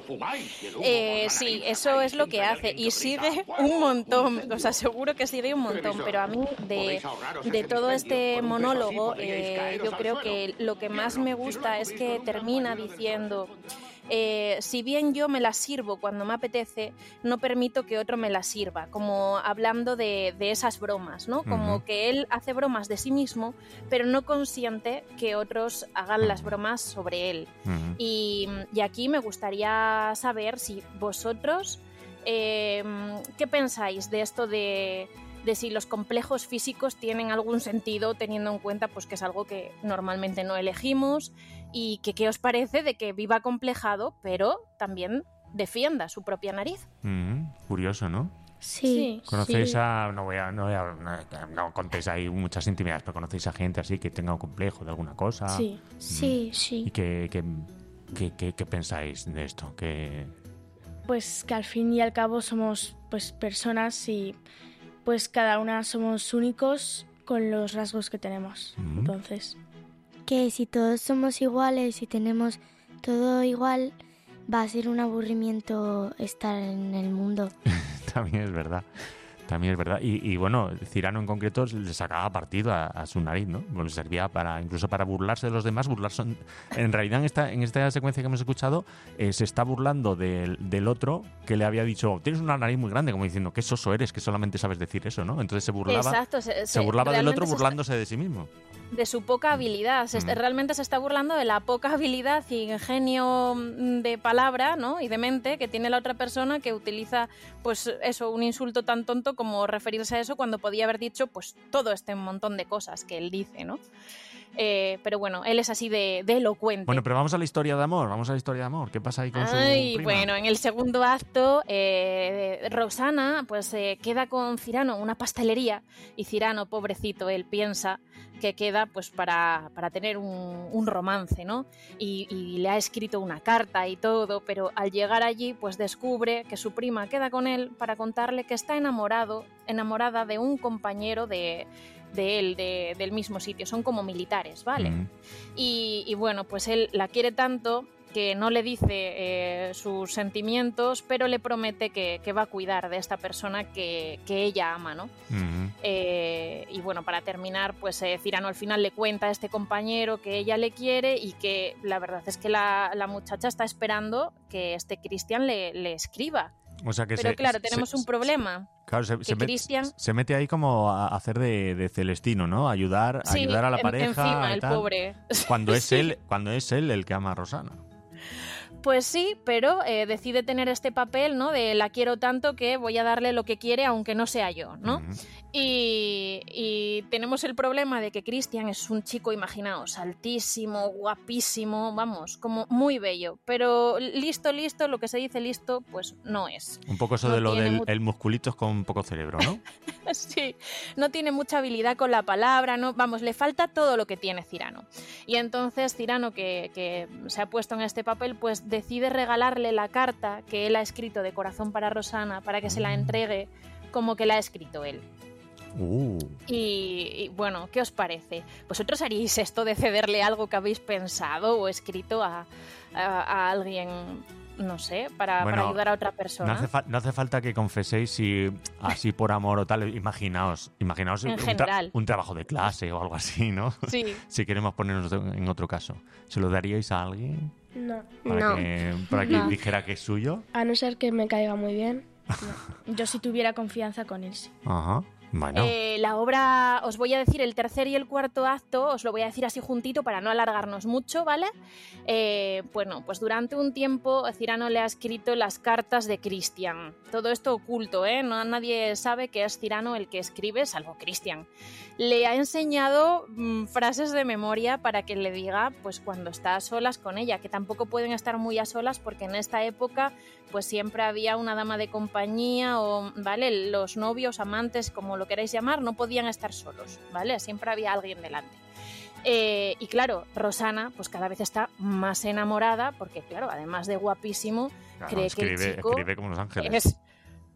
Eh, sí, eso es lo que hace y sigue un montón, os aseguro que sigue un montón, pero a mí de, de todo este monólogo eh, yo creo que lo que más me gusta es que termina diciendo... Eh, si bien yo me la sirvo cuando me apetece, no permito que otro me la sirva, como hablando de, de esas bromas, ¿no? Como uh-huh. que él hace bromas de sí mismo, pero no consiente que otros hagan las bromas sobre él. Uh-huh. Y, y aquí me gustaría saber si vosotros, eh, ¿qué pensáis de esto de... de si los complejos físicos tienen algún sentido, teniendo en cuenta pues, que es algo que normalmente no elegimos, y que qué os parece de que viva complejado, pero también defienda su propia nariz. Mm, curioso, ¿no? Sí. ¿Conocéis sí. a... No voy a... No, voy a, no, no contéis ahí muchas intimidades, pero ¿conocéis a gente así que tenga un complejo de alguna cosa? Sí. Mm. Sí, sí. ¿Y qué, qué, qué, qué, qué pensáis de esto? ¿Qué... Pues que al fin y al cabo somos pues personas y... pues cada una somos únicos con los rasgos que tenemos. Mm. Entonces, que si todos somos iguales y tenemos todo igual, va a ser un aburrimiento estar en el mundo. También es verdad. También es verdad. Y, y bueno, Cyrano en concreto le sacaba partido a, a su nariz, ¿no? Bueno, servía para incluso para burlarse de los demás, burlarse. En realidad, en esta, en esta secuencia que hemos escuchado, eh, se está burlando del, del otro que le había dicho, tienes una nariz muy grande, como diciendo, qué soso eres, que solamente sabes decir eso, ¿no? Entonces se burlaba, Exacto, se, se se, burlaba del otro burlándose está... de sí mismo. De su poca habilidad. Se, mm. Realmente se está burlando de la poca habilidad y ingenio de palabra, ¿no? Y de mente que tiene la otra persona, que utiliza, pues eso, un insulto tan tonto como referirse a eso cuando podía haber dicho, pues todo este montón de cosas que él dice, ¿no? Eh, pero bueno, él es así de, de elocuente. Bueno, pero vamos a la historia de amor, vamos a la historia de amor. ¿Qué pasa ahí con Ay, su prima? Bueno, en el segundo acto, eh, Rosana pues eh, queda con Cyrano en una pastelería y Cyrano, pobrecito, él piensa que queda pues para, para tener un, un romance, ¿no? Y, y le ha escrito una carta y todo, pero al llegar allí pues descubre que su prima queda con él para contarle que está enamorado, enamorada de un compañero de... de él, de, del mismo sitio, son como militares, ¿vale? Mm. Y, y bueno, pues él la quiere tanto que no le dice eh, sus sentimientos, pero le promete que, que va a cuidar de esta persona que, que ella ama, ¿no? Mm-hmm. Eh, y bueno, para terminar, pues eh, Cyrano al final le cuenta a este compañero que ella le quiere y que la verdad es que la, la muchacha está esperando que este Christian le, le escriba. O sea que pero se, claro, tenemos se, un problema. Claro, se, se, Christian... met, se mete ahí como a hacer de, de Celestino, ¿no? Ayudar, sí, ayudar a la en, pareja. Encima, el tal, pobre. Cuando es sí. él, cuando es él el que ama a Rosana. Pues sí, pero eh, decide tener este papel, ¿no? De la quiero tanto que voy a darle lo que quiere aunque no sea yo, ¿no? Uh-huh. Y, y tenemos el problema de que Christian es un chico, imaginaos, altísimo, guapísimo, vamos, como muy bello, pero listo, listo, lo que se dice listo, pues no es. Un poco eso no de lo del mu- el musculitos con poco cerebro, ¿no? Sí, no tiene mucha habilidad con la palabra, no, vamos, le falta todo lo que tiene Cyrano. Y entonces Cyrano, que, que se ha puesto en este papel, pues decide regalarle la carta que él ha escrito de corazón para Rosana para que se la entregue como que la ha escrito él. Uh. Y, y bueno, ¿qué os parece? ¿Vosotros haríais esto de cederle algo que habéis pensado o escrito a, a, a alguien, no sé, para, bueno, para ayudar a otra persona? No hace, fa- no hace falta que confeséis si así por amor o tal, imaginaos, imaginaos en un, general. tra- un trabajo de clase o algo así, ¿no? Sí. Si queremos ponernos en otro caso. ¿Se lo daríais a alguien? No. Para no. que, para que no. dijera que es suyo. A no ser que me caiga muy bien. No. Yo si tuviera confianza con él, sí. Ajá. Bueno. Eh, la obra, os voy a decir el tercer y el cuarto acto, os lo voy a decir así juntito para no alargarnos mucho, ¿vale? Eh, bueno, pues durante un tiempo Cyrano le ha escrito las cartas de Christian. Todo esto oculto, ¿eh? No, nadie sabe que es Cyrano el que escribe, salvo Christian. Le ha enseñado mmm, frases de memoria para que le diga, pues cuando está a solas con ella, que tampoco pueden estar muy a solas porque en esta época pues siempre había una dama de compañía o, ¿vale? Los novios, amantes, como lo queráis llamar, no podían estar solos, ¿vale? Siempre había alguien delante. Eh, y claro, Rosana pues cada vez está más enamorada porque, claro, además de guapísimo, claro, cree escribe, que el chico escribe como Los Ángeles. Es,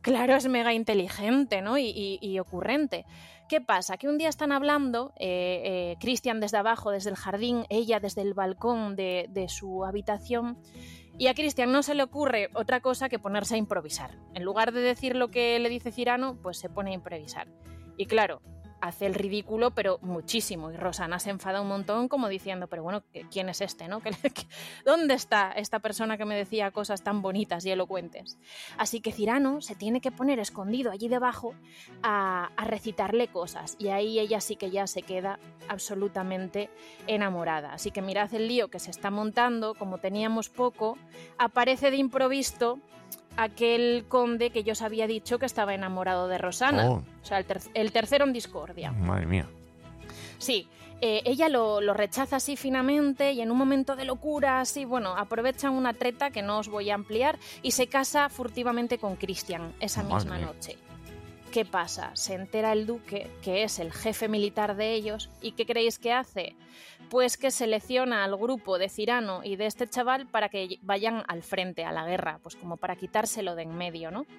Claro, es mega inteligente, ¿no? Y, y, y ocurrente. ¿Qué pasa? Que un día están hablando, eh, eh, Christian desde abajo, desde el jardín, ella desde el balcón de, de su habitación, y a Christian no se le ocurre otra cosa que ponerse a improvisar. En lugar de decir lo que le dice Cyrano, pues se pone a improvisar. Y claro, hace el ridículo, pero muchísimo. Y Rosana se enfada un montón como diciendo, pero bueno, ¿quién es este, no? ¿Dónde está esta persona que me decía cosas tan bonitas y elocuentes? Así que Cyrano se tiene que poner escondido allí debajo a, a recitarle cosas. Y ahí ella sí que ya se queda absolutamente enamorada. Así que mirad el lío que se está montando. Como teníamos poco, aparece de improviso aquel conde que yo os había dicho que estaba enamorado de Rosana. Oh. O sea, el, ter- el tercero en discordia. Madre mía. Sí, eh, ella lo, lo rechaza así finamente y en un momento de locura, así, bueno, aprovechan una treta que no os voy a ampliar y se casa furtivamente con Christian esa Madre misma mía. noche. ¿Qué pasa? Se entera el duque, que es el jefe militar de ellos, ¿y qué creéis que hace? Pues que selecciona al grupo de Cyrano y de este chaval para que vayan al frente, a la guerra, pues como para quitárselo de en medio, ¿no?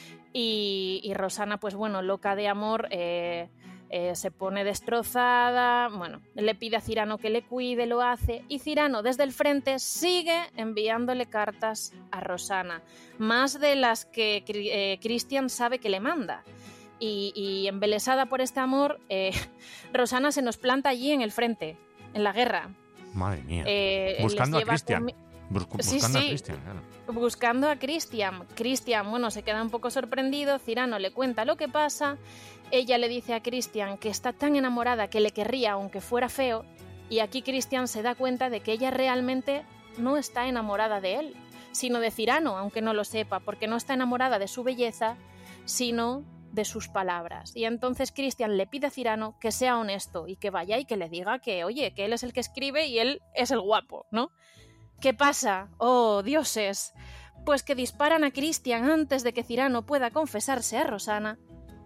Y, y Rosana, pues bueno, loca de amor, eh, eh, se pone destrozada, bueno, le pide a Cyrano que le cuide, lo hace, y Cyrano desde el frente sigue enviándole cartas a Rosana, más de las que eh, Christian sabe que le manda. Y, y embelesada por este amor, eh, Rosana se nos planta allí en el frente, en la guerra. Madre mía. Eh, buscando a les lleva Christian. comi- Bus- Sí, buscando sí. a Christian, claro. Buscando a Christian. Christian, bueno, se queda un poco sorprendido, Cyrano le cuenta lo que pasa, ella le dice a Christian que está tan enamorada que le querría aunque fuera feo, y aquí Christian se da cuenta de que ella realmente no está enamorada de él, sino de Cyrano, aunque no lo sepa, porque no está enamorada de su belleza, sino de sus palabras. Y entonces Christian le pide a Cyrano que sea honesto y que vaya y que le diga que, oye, que él es el que escribe y él es el guapo, ¿no? ¿Qué pasa? ¡Oh, dioses! Pues que disparan a Christian antes de que Cyrano pueda confesarse a Rosana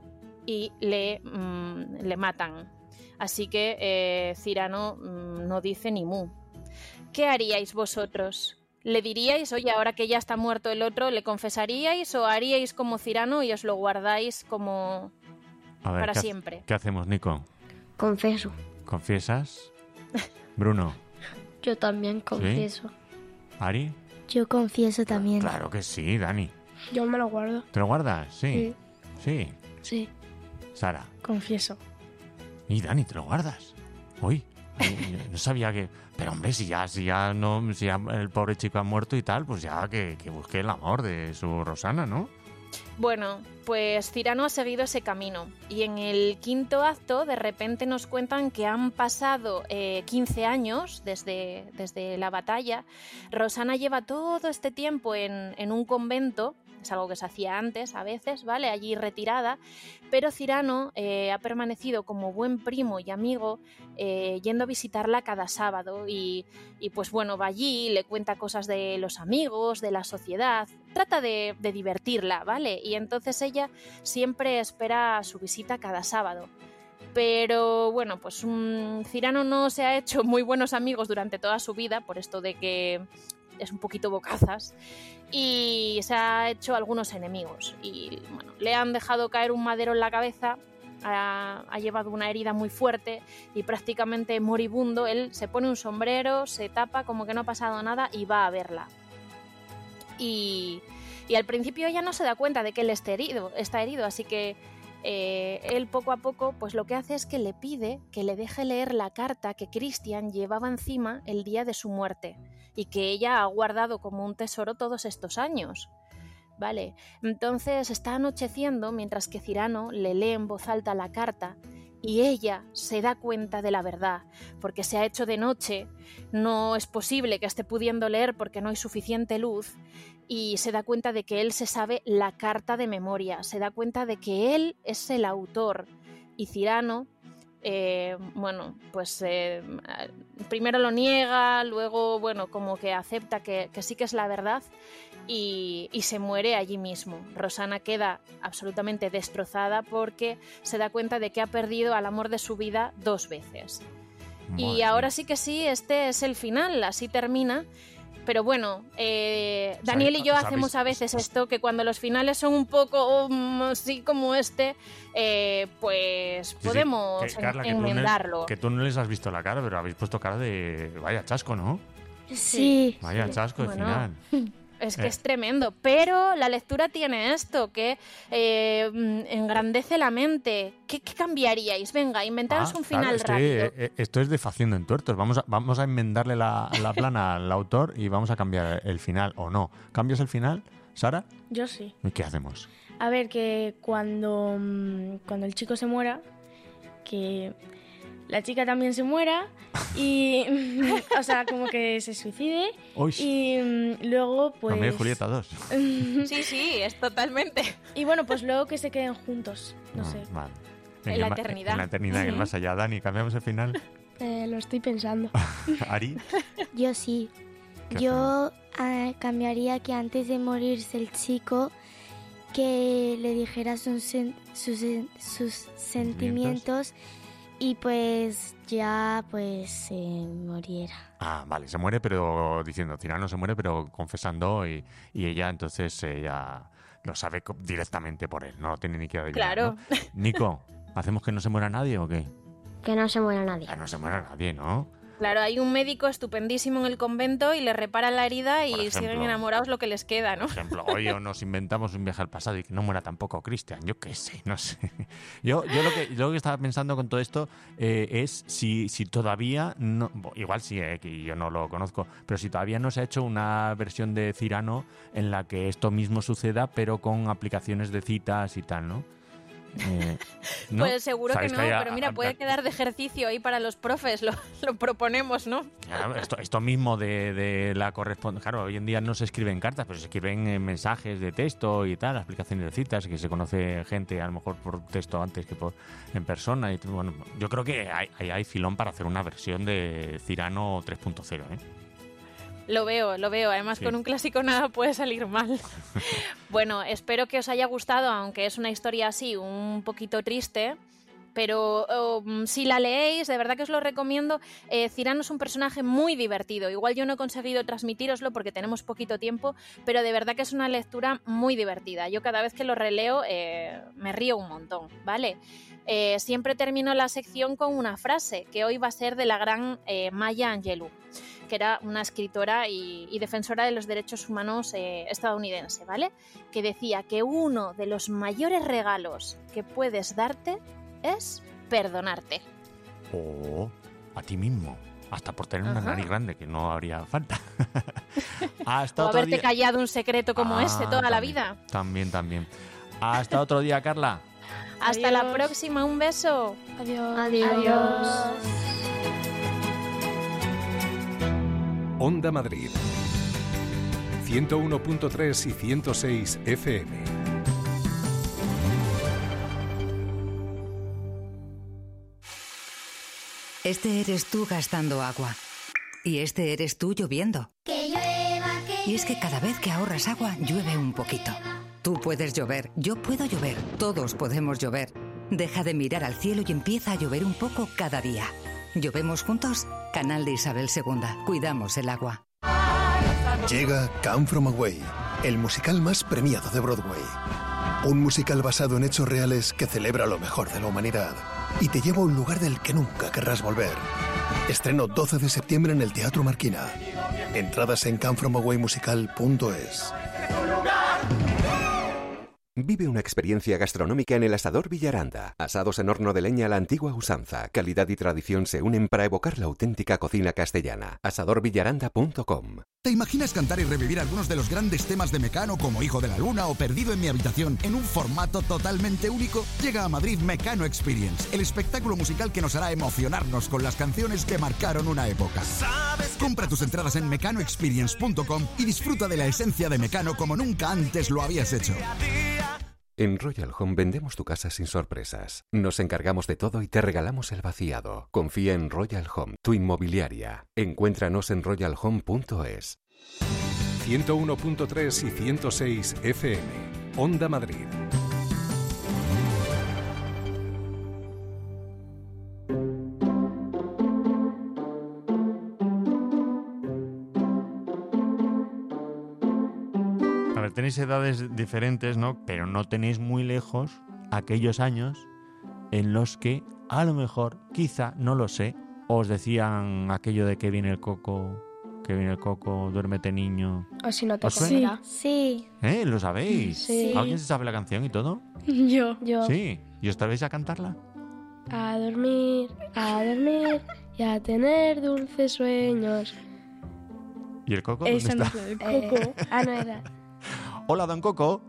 y le, mmm, le matan. Así que eh, Cyrano mmm, no dice ni mu. ¿Qué haríais vosotros? ¿Le diríais, oye, ahora que ya está muerto el otro, le confesaríais o haríais como Cyrano y os lo guardáis como A ver, para ¿qué ha- siempre? ¿Qué hacemos, Nico? Confeso. ¿Confiesas? Bruno, Yo también confieso. ¿Ari? Yo confieso también. Claro que sí, Dani. Yo me lo guardo. ¿Te lo guardas? Sí. Sí. Sí, Sara. confieso. Y Dani, ¿te lo guardas? Uy, ay, no sabía que... Pero hombre, si ya, si ya no, si ya el pobre chico ha muerto y tal, pues ya que, que busque el amor de su Rosana, ¿no? Bueno, pues Cyrano ha seguido ese camino y en el quinto acto de repente nos cuentan que han pasado eh, quince años desde, desde la batalla. Rosana lleva todo este tiempo en, en un convento, es algo que se hacía antes a veces, ¿vale? Allí retirada, pero Cyrano eh, ha permanecido como buen primo y amigo eh, yendo a visitarla cada sábado y, y pues bueno, va allí, le cuenta cosas de los amigos, de la sociedad, trata de, de divertirla, ¿vale? Y entonces ella siempre espera su visita cada sábado. Pero bueno, pues um, Cyrano no se ha hecho muy buenos amigos durante toda su vida, por esto de que es un poquito bocazas, y se ha hecho algunos enemigos. Y bueno, le han dejado caer un madero en la cabeza, ha, ha llevado una herida muy fuerte y prácticamente moribundo. Él se pone un sombrero, se tapa como que no ha pasado nada y va a verla. Y, y al principio ella no se da cuenta de que él está herido, está herido así que eh, él poco a poco pues lo que hace es que le pide que le deje leer la carta que Christian llevaba encima el día de su muerte y que ella ha guardado como un tesoro todos estos años. Vale, entonces está anocheciendo mientras que Cyrano le lee en voz alta la carta y ella se da cuenta de la verdad, porque se ha hecho de noche, no es posible que esté pudiendo leer porque no hay suficiente luz, y se da cuenta de que él se sabe la carta de memoria, se da cuenta de que él es el autor, y Cyrano, eh, bueno, pues eh, primero lo niega, luego, bueno, como que acepta que, que sí que es la verdad, Y, y se muere allí mismo. Rosana queda absolutamente destrozada porque se da cuenta de que ha perdido al amor de su vida dos veces. Madre y ahora sí que sí, este es el final, así termina. pero bueno, eh, Daniel y yo ¿sabéis? hacemos a veces esto, que cuando los finales son un poco um, así como este, eh, pues Sí, sí, podemos que, Carla, que tú, enmendarlo. no, que tú no les has visto la cara, pero habéis puesto cara de vaya chasco, ¿no? Sí. Vaya Sí. chasco de Bueno. final. Es que Eh. es tremendo, pero la lectura tiene esto, que eh, mm, engrandece la mente. ¿Qué, qué cambiaríais? Venga, inventaros Ah, un claro, final es que, rápido. eh, eh, esto es de Faciendo en Tuertos. Vamos a, vamos a enmendarle la, la plana al autor y vamos a cambiar el final o no. ¿Cambias el final, Sara? Yo sí. ¿Y qué hacemos? A ver, que cuando, mm, cuando el chico se muera, que la chica también se muera y, o sea, como que se suicide Uy. y mm, luego pues... Romeo y Julieta dos. Sí, sí, es totalmente. Y bueno, pues luego que se queden juntos, no Ah, sé. Vale. En el la ma- eternidad. En la eternidad, que es más allá. Dani, ¿cambiamos el final? Eh, lo estoy pensando. Ari. Yo sí. ¿Qué Yo ah, cambiaría que antes de morirse el chico, que le dijera sus, sen- sus, sen- sus sentimientos y pues ya pues se muriera. Ah, vale, se muere, pero diciendo, Tirano se muere, pero confesando y, y ella entonces ella lo sabe co- directamente por él, no lo tiene ni que adivinar. Claro. ¿no? Nico, ¿hacemos que no se muera nadie o qué? Que no se muera nadie. Que no se muera nadie, ¿no? Claro, hay un médico estupendísimo en el convento y le repara la herida y Por ejemplo. siguen enamorados lo que les queda, ¿no? Por ejemplo, hoy o nos inventamos un viaje al pasado y que no muera tampoco Cristian, yo qué sé, no sé. Yo, yo, lo, que, yo lo que estaba pensando con todo esto eh, es si, si todavía, no, bo- igual sí, eh, que yo no lo conozco, pero si todavía no se ha hecho una versión de Cyrano en la que esto mismo suceda, pero con aplicaciones de citas y tal, ¿no? Eh, ¿no? Pues seguro que ¿Sabéis no, hay a- pero mira, a- puede quedar de ejercicio ahí para los profes, lo, lo proponemos, ¿no? Claro, esto, esto mismo de, de la correspondencia. Claro, hoy en día no se escriben cartas, pero se escriben eh, mensajes de texto y tal, explicaciones de citas, que se conoce gente a lo mejor por texto antes que por en persona. Y, bueno, yo creo que hay, hay, hay filón para hacer una versión de Cyrano tres punto cero, ¿eh? Lo veo, lo veo. Además, Sí. con un clásico nada puede salir mal. Bueno, espero que os haya gustado, aunque es una historia así, un poquito triste. Pero um, si la leéis, de verdad que os lo recomiendo. Eh, Cyrano es un personaje muy divertido. Igual yo no he conseguido transmitíroslo porque tenemos poquito tiempo, pero de verdad que es una lectura muy divertida. Yo cada vez que lo releo eh, me río un montón, ¿vale? Eh, siempre termino la sección con una frase, que hoy va a ser de la gran eh, Maya Angelou, que era una escritora y, y defensora de los derechos humanos eh, estadounidense, ¿vale? Que decía que uno de los mayores regalos que puedes darte es perdonarte. O a ti mismo, hasta por tener una Ajá. nariz grande, que no habría falta. Hasta O otro haberte día. callado un secreto como Ah, ese toda la también, vida. También, también. Hasta otro día, Carla. Hasta la próxima, un beso. Adiós. Adiós. Onda Madrid. ciento uno punto tres y ciento seis F M. Este eres tú gastando agua. Y este eres tú lloviendo. Que llueva, que Y es que cada vez que ahorras agua, llueve un poquito. Tú puedes llover, yo puedo llover, todos podemos llover. Deja de mirar al cielo y empieza a llover un poco cada día. ¿Llovemos juntos? Canal de Isabel segunda. Cuidamos el agua. Llega Come From Away, el musical más premiado de Broadway. Un musical basado en hechos reales que celebra lo mejor de la humanidad y te lleva a un lugar del que nunca querrás volver. Estreno doce de septiembre en el Teatro Marquina. Entradas en come from away musical punto es. Vive una experiencia gastronómica en el Asador Villaranda. Asados en horno de leña a la antigua usanza. Calidad y tradición se unen para evocar la auténtica cocina castellana. asador villaranda punto com. ¿Te imaginas cantar y revivir algunos de los grandes temas de Mecano como Hijo de la Luna o Perdido en mi habitación en un formato totalmente único? Llega a Madrid Mecano Experience, el espectáculo musical que nos hará emocionarnos con las canciones que marcaron una época. Compra tus entradas en mecano experience punto com y disfruta de la esencia de Mecano como nunca antes lo habías hecho. En Royal Home vendemos tu casa sin sorpresas. Nos encargamos de todo y te regalamos el vaciado. Confía en Royal Home, tu inmobiliaria. Encuéntranos en royal home punto es. ciento uno punto tres y ciento seis F M. Onda Madrid. Claro, tenéis edades diferentes, ¿no? Pero no tenéis muy lejos aquellos años en los que, a lo mejor, quizá, no lo sé, os decían aquello de que viene el coco, que viene el coco, duérmete niño. O si no te ¿Os suena? Sí. ¿Eh? ¿Lo sabéis? Sí. ¿Alguien se sabe la canción y todo? Yo. Yo. Sí. ¿Y os atrevéis a cantarla? A dormir, a dormir y a tener dulces sueños. ¿Y el coco? ¿Dónde Esa no está? es el coco. Eh, ah, no era. Hola, don Coco.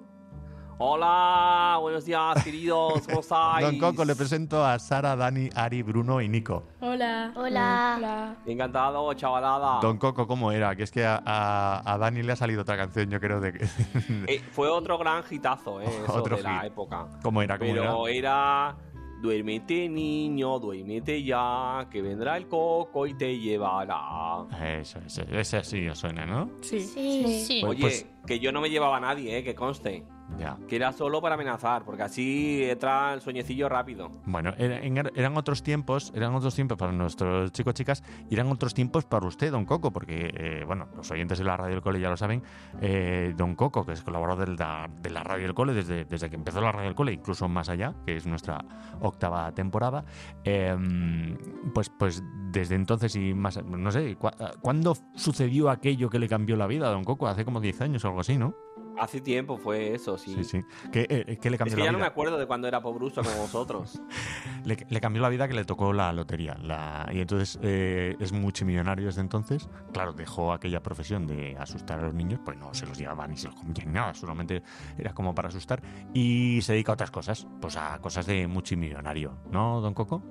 Hola, buenos días, queridos, ¿cómo estáis? Don Coco, le presento a Sara, Dani, Ari, Bruno y Nico. Hola. Hola. Hola. Encantado, chavalada. Don Coco, ¿cómo era? Que es que a, a- a Dani le ha salido otra canción, yo creo, de que... Eh, fue otro gran hitazo, ¿eh? Eso Otro de la hit. época. ¿Cómo era? ¿Cómo Pero era? era... Duérmete, niño, duérmete ya, que vendrá el coco y te llevará. Eso, ese, ese así os suena, ¿no? Sí. Sí. Sí. Pues- Oye, pues- que yo no me llevaba a nadie, ¿eh? Que conste. Ya. Que era solo para amenazar, porque así entra el sueñecillo rápido. Bueno, era- en- eran otros tiempos, eran otros tiempos para nuestros chicos chicas, y eran otros tiempos para usted, don Coco, porque, eh, bueno, los oyentes de la Radio del Cole ya lo saben, eh, don Coco, que es colaborador de la, de la Radio del Cole desde, desde que empezó la Radio del Cole, incluso más allá, que es nuestra octava temporada, eh, pues, pues desde entonces y más, no sé, ¿cu- ¿cuándo sucedió aquello que le cambió la vida a don Coco? Hace como diez años o algo así, ¿no? Hace tiempo fue eso, sí. Sí, sí. ¿Qué, eh, qué le cambió Es que la ya vida? no me acuerdo de cuando era pobruso como vosotros. Le, le cambió la vida que le tocó la lotería. La, y entonces eh, es multimillonario desde entonces. Claro, dejó aquella profesión de asustar a los niños, pues no se los llevaba ni se los comía ni nada, solamente era como para asustar. Y se dedica a otras cosas, pues a cosas de multimillonario, ¿no, don Coco?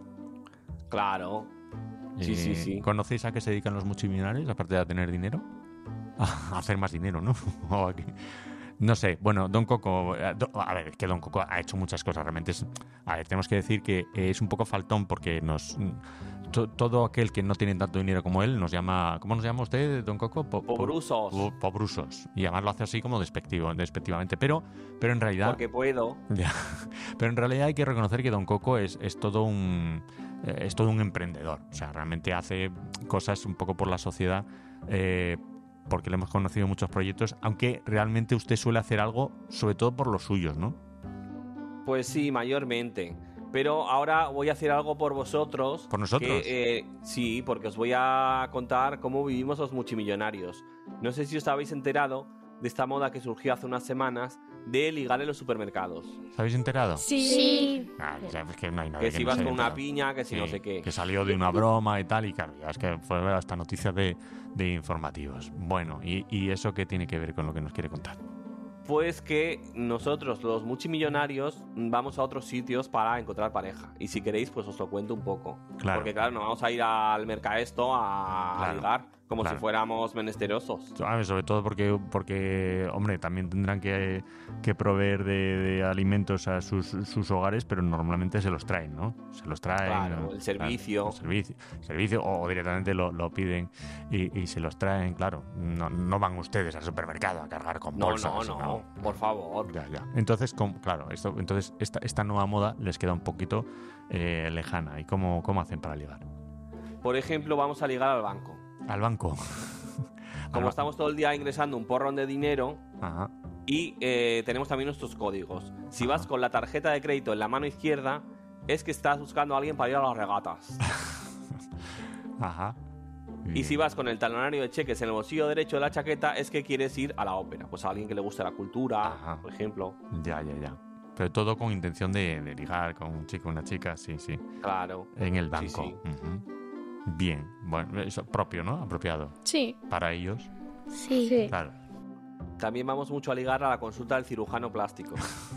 Claro. Sí, sí, sí. ¿Conocéis a qué se dedican los multimillonarios, aparte de a tener dinero? A hacer más dinero, ¿no? O a qué. No sé, bueno, Don Coco, eh, do- a ver, es que Don Coco ha hecho muchas cosas, realmente es, a ver, tenemos que decir que es un poco faltón porque nos, to- todo aquel que no tiene tanto dinero como él nos llama, ¿cómo nos llama usted, Don Coco? Po- po- Pobrusos. po- Pobrusos, y además lo hace así como despectivo, despectivamente, pero, pero en realidad... Porque puedo. Ya. Pero en realidad hay que reconocer que Don Coco es, es todo un eh, es todo un emprendedor, o sea, realmente hace cosas un poco por la sociedad, eh, porque le hemos conocido muchos proyectos, aunque realmente usted suele hacer algo sobre todo por los suyos, ¿no? Pues sí, mayormente. Pero ahora voy a hacer algo por vosotros. ¿Por nosotros? que, eh, sí, porque os voy a contar cómo vivimos los multimillonarios. No sé si os habéis enterado de esta moda que surgió hace unas semanas de ligar en los supermercados. ¿Os habéis enterado? Sí. Sí. Ah, ya, es que no hay nadie Que si no ibas se con haya una enterado. piña, que si no Sí, sé qué. que salió de una broma y tal, y claro, ya es que fue hasta noticias de, de informativos. Bueno, y, ¿y eso qué tiene que ver con lo que nos quiere contar? Pues que nosotros, los multimillonarios, vamos a otros sitios para encontrar pareja. Y si queréis, pues os lo cuento un poco. Claro. Porque claro, no vamos a ir al mercaesto a Claro, ligar como claro. si fuéramos menesterosos. A ver, sobre todo porque, porque hombre, también tendrán que, que proveer de, de alimentos a sus, sus hogares, pero normalmente se los traen, ¿no? Se los traen. Claro, ¿no? el servicio. Claro, el servicio, servicio o directamente lo, lo piden y, y se los traen, claro. No, no van ustedes al supermercado a cargar con No, bolsas. no, no, por favor. Ya, ya. Entonces, com- claro, esto, entonces esta, esta nueva moda les queda un poquito eh, lejana. ¿Y cómo, cómo hacen para ligar? Por ejemplo, vamos a ligar al banco. Al banco. Como estamos todo el día ingresando un porrón de dinero Ajá. y eh, tenemos también nuestros códigos. Si vas con la tarjeta de crédito en la mano izquierda, es que estás buscando a alguien para ir a las regatas. Ajá. Y si vas con el talonario de cheques en el bolsillo derecho de la chaqueta, es que quieres ir a la ópera. Pues a alguien que le guste la cultura, por ejemplo. Ya, ya, ya. Pero todo con intención de, de ligar con un chico o una chica, sí, sí. Claro. En el Sí, banco. sí. Ujú. Bien. Bueno, eso propio, ¿no? Apropiado. Sí. Para ellos. Sí. Claro. También vamos mucho a ligar a la consulta del cirujano plástico.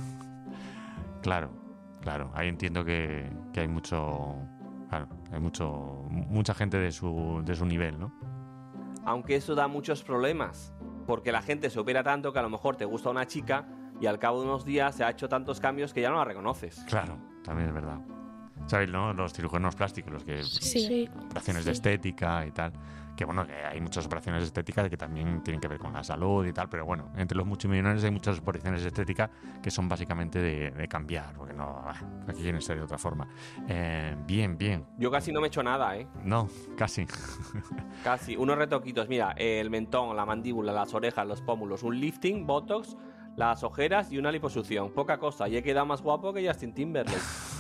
Claro, claro. Ahí entiendo que, que hay mucho... Claro, hay mucho mucha gente de su, de su nivel, ¿no? Aunque eso da muchos problemas. Porque la gente se opera tanto que a lo mejor te gusta una chica y al cabo de unos días se ha hecho tantos cambios que ya no la reconoces. Claro, también es verdad. ¿Sabéis, no? Los cirujanos plásticos, los que... Sí. Operaciones de estética y tal. que bueno, que hay muchas operaciones estéticas que también tienen que ver con la salud y tal, pero bueno, entre los multimillonarios hay muchas operaciones estéticas que son básicamente de, de cambiar, porque no, aquí quieren ser de otra forma. Eh, bien, bien. Yo casi no me he hecho nada, ¿eh? No, casi. Casi. Unos retoquitos, mira, el mentón, la mandíbula, las orejas, los pómulos, un lifting, botox, las ojeras y una liposucción. Poca cosa, y he quedado más guapo que Justin Timberlake.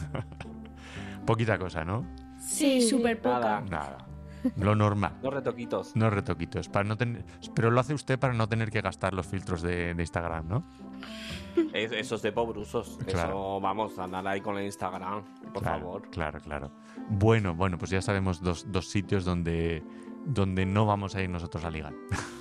Poquita cosa, ¿no? Sí, súper poca. Nada. Nada. Lo normal. Dos retoquitos. No retoquitos. Para no tener, pero lo hace usted para no tener que gastar los filtros de, de Instagram, ¿no? Es, esos de pobrusos. Claro. Eso, vamos, andar ahí con el Instagram, por claro, favor. Claro, claro. Bueno, bueno, pues ya sabemos dos, dos sitios donde, donde no vamos a ir nosotros a ligar.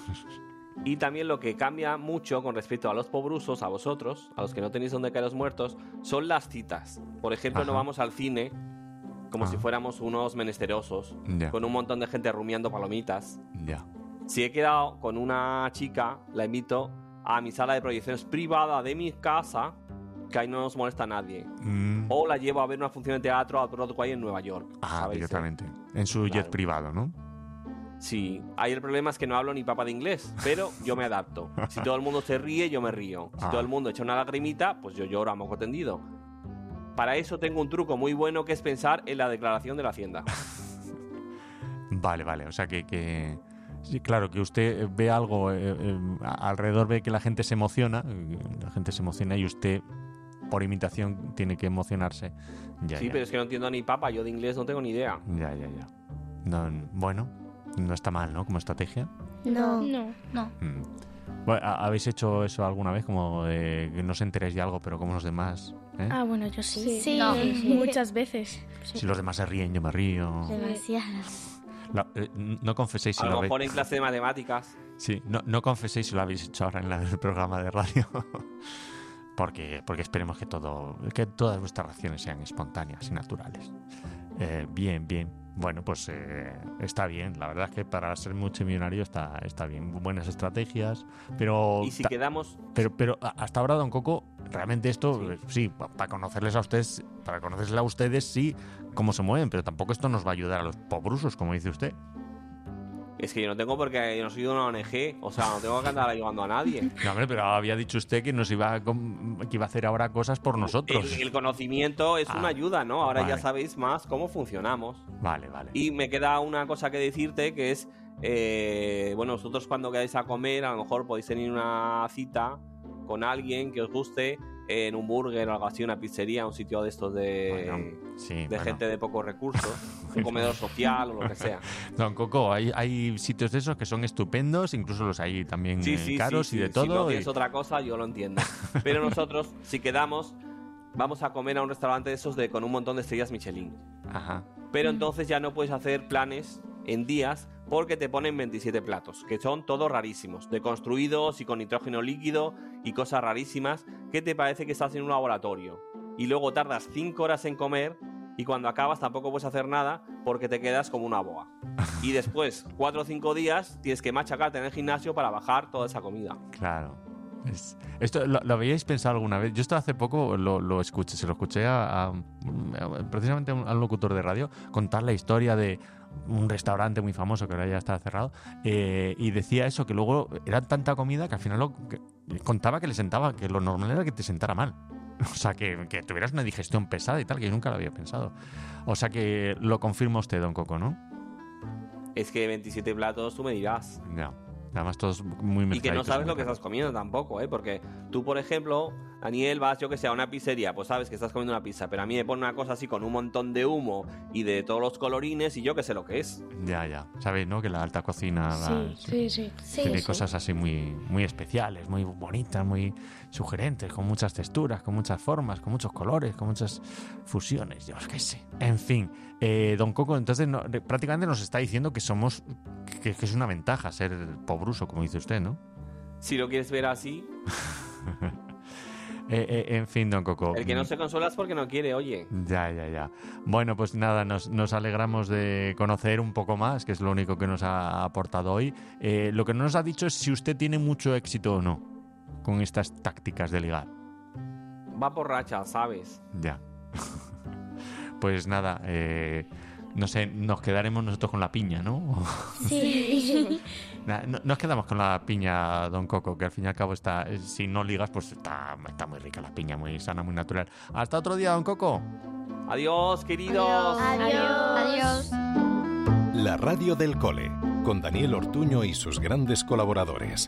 Y también lo que cambia mucho con respecto a los pobrusos, a vosotros, a los que no tenéis donde caer los muertos, son las citas. Por ejemplo, Ajá. no vamos al cine como Ah. si fuéramos unos menesterosos, Ya. con un montón de gente rumiando palomitas. Ya. Si he quedado con una chica, la invito a mi sala de proyecciones privada de mi casa, que ahí no nos molesta a nadie. Mm. O la llevo a ver una función de teatro a Broadway en Nueva York. Ah, ¿sabéis, eh? directamente. En su jet Claro. privado, ¿no? Sí, ahí el problema es que no hablo ni papa de inglés, pero yo me adapto. Si todo el mundo se ríe, yo me río. Si Ah. todo el mundo echa una lagrimita, pues yo lloro a moco tendido. Para eso tengo un truco muy bueno que es pensar en la declaración de la Hacienda. Vale, vale. O sea que, que sí, claro, que usted ve algo eh, eh, alrededor, ve que la gente se emociona, eh, la gente se emociona y usted, por imitación, tiene que emocionarse. Ya, sí, ya. pero es que no entiendo ni papa, yo de inglés no tengo ni idea. Ya, ya, ya. No, bueno, no está mal, ¿no? Como estrategia. No. No. No. Mm. Bueno, ¿ha- ¿habéis hecho eso alguna vez? Como de que no os enteréis de algo, pero como los demás. ¿eh? Ah, bueno, yo sí. Sí. Sí, No. sí, sí. Muchas veces. Si los demás se ríen, yo me río. Demasiado. La- eh, no confeséis si A lo lo habéis... mejor en clase de matemáticas. Sí, no, no confeséis si lo habéis hecho ahora en la- el programa de radio. porque, porque esperemos que todo, que todas vuestras reacciones sean espontáneas y naturales. Eh, bien, bien. Bueno, pues eh, está bien. La verdad es que para ser multimillonario está, está bien. Buenas estrategias, pero... Y si ta- quedamos... Pero, pero a- hasta ahora, Don Coco, realmente esto, sí, sí pa- para conocerles a ustedes, para conocerles a ustedes, sí, cómo se mueven, pero tampoco esto nos va a ayudar a los pobrusos, como dice usted. Es que yo no tengo porque yo no soy de una O N G, o sea, no tengo que andar ayudando a nadie. No, hombre, pero había dicho usted que nos iba a, com- que iba a hacer ahora cosas por nosotros. El, el conocimiento es Ah, una ayuda, ¿no? Ahora vale. ya sabéis más cómo funcionamos. Vale, vale. Y me queda una cosa que decirte que es, eh, bueno, vosotros cuando quedáis a comer, a lo mejor podéis tener una cita con alguien que os guste en un burger o algo así, una pizzería, un sitio de estos de, Bueno, sí, de bueno. gente de pocos recursos, un comedor social o lo que sea. Don Coco, hay, hay sitios de esos que son estupendos, incluso los hay también Sí, eh, sí, caros sí, y de sí. todo. Si no y- es otra cosa, yo lo entiendo. Pero nosotros, si quedamos, vamos a comer a un restaurante de esos de con un montón de estrellas Michelin. Ajá. Pero entonces ya no puedes hacer planes en días porque te ponen veintisiete platos, que son todos rarísimos, deconstruidos y con nitrógeno líquido y cosas rarísimas, que te parece que estás en un laboratorio. Y luego tardas cinco horas en comer y cuando acabas tampoco puedes hacer nada porque te quedas como una boa. Y después, cuatro o cinco días, tienes que machacarte en el gimnasio para bajar toda esa comida. Claro. Es- ¿Esto lo, lo habíais pensado alguna vez? Yo esto hace poco lo, lo escuché, se lo escuché a, a- precisamente a un, a un locutor de radio contar la historia de un restaurante muy famoso que ahora ya está cerrado, eh, y decía eso, que luego era tanta comida que al final lo, que- contaba que le sentaba, que lo normal era que te sentara mal. O sea, que, que tuvieras una digestión pesada y tal, que yo nunca lo había pensado. O sea que lo confirma usted, Don Coco, ¿no? Es que veintisiete platos, tú me dirás. Ya. Además todos muy Y que no mezcladitos, sabes muy lo que caros. estás comiendo tampoco, ¿eh? Porque tú, por ejemplo, Daniel, vas, yo que sé, a una pizzería, pues sabes que estás comiendo una pizza, pero a mí me pone una cosa así con un montón de humo y de todos los colorines y yo que sé lo que es. Ya, ya. Sabéis, ¿no? Que la alta cocina la- Sí, sí. tiene sí. cosas así muy, muy especiales, muy bonitas, muy sugerentes, con muchas texturas, con muchas formas, con muchos colores, con muchas fusiones, yo qué sé. En fin, eh, Don Coco, entonces no- prácticamente nos está diciendo que somos, que, que es una ventaja ser pobruso, como dice usted, ¿no? Si lo quieres ver así, Eh, eh, en fin, Don Coco. el que no se consuela es porque no quiere, oye. Ya, ya, ya. Bueno, pues nada, nos, nos alegramos de conocer un poco más, que es lo único que nos ha aportado hoy. Eh, lo que no nos ha dicho es si usted tiene mucho éxito o no con estas tácticas de ligar. Va por racha, ¿sabes? Ya. Pues nada, eh, No sé, nos quedaremos nosotros con la piña, ¿no? Sí. No, nos quedamos con la piña, don Coco, que al fin y al cabo está, si no ligas, pues está, está muy rica la piña, muy sana, muy natural. Hasta otro día, don Coco. Adiós, queridos. Adiós. Adiós. La radio del cole, con Daniel Ortuño y sus grandes colaboradores.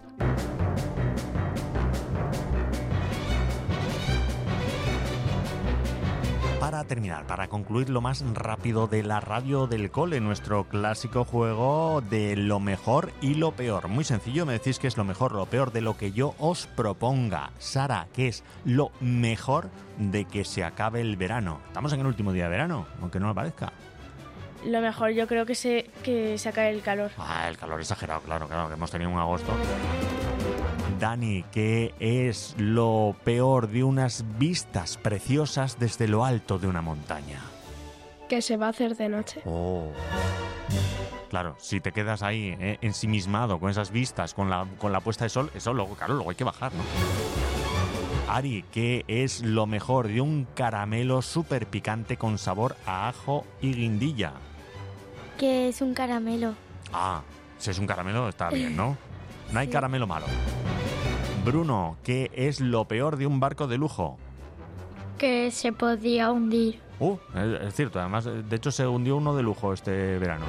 Para terminar, para concluir lo más rápido de la radio del cole, nuestro clásico juego de lo mejor y lo peor. Muy sencillo, me decís que es lo mejor, lo peor de lo que yo os proponga. Sara, ¿qué es lo mejor de que se acabe el verano? Estamos en el último día de verano, aunque no lo parezca. Lo mejor yo creo que se, que se acabe el calor. Ah, el calor exagerado, claro, claro, que hemos tenido un agosto. Dani, ¿qué es lo peor de unas vistas preciosas desde lo alto de una montaña? Que se va a hacer de noche. Oh. Claro, si te quedas ahí eh, ensimismado con esas vistas, con la, con la puesta de sol, eso luego, claro, luego hay que bajar, ¿no? Ari, ¿qué es lo mejor de un caramelo súper picante con sabor a ajo y guindilla? Que es un caramelo. Ah, si es un caramelo está bien, ¿no? No hay caramelo malo. Bruno, ¿qué es lo peor de un barco de lujo? Que se podía hundir. Uh, es, es cierto, además, de hecho se hundió uno de lujo este verano.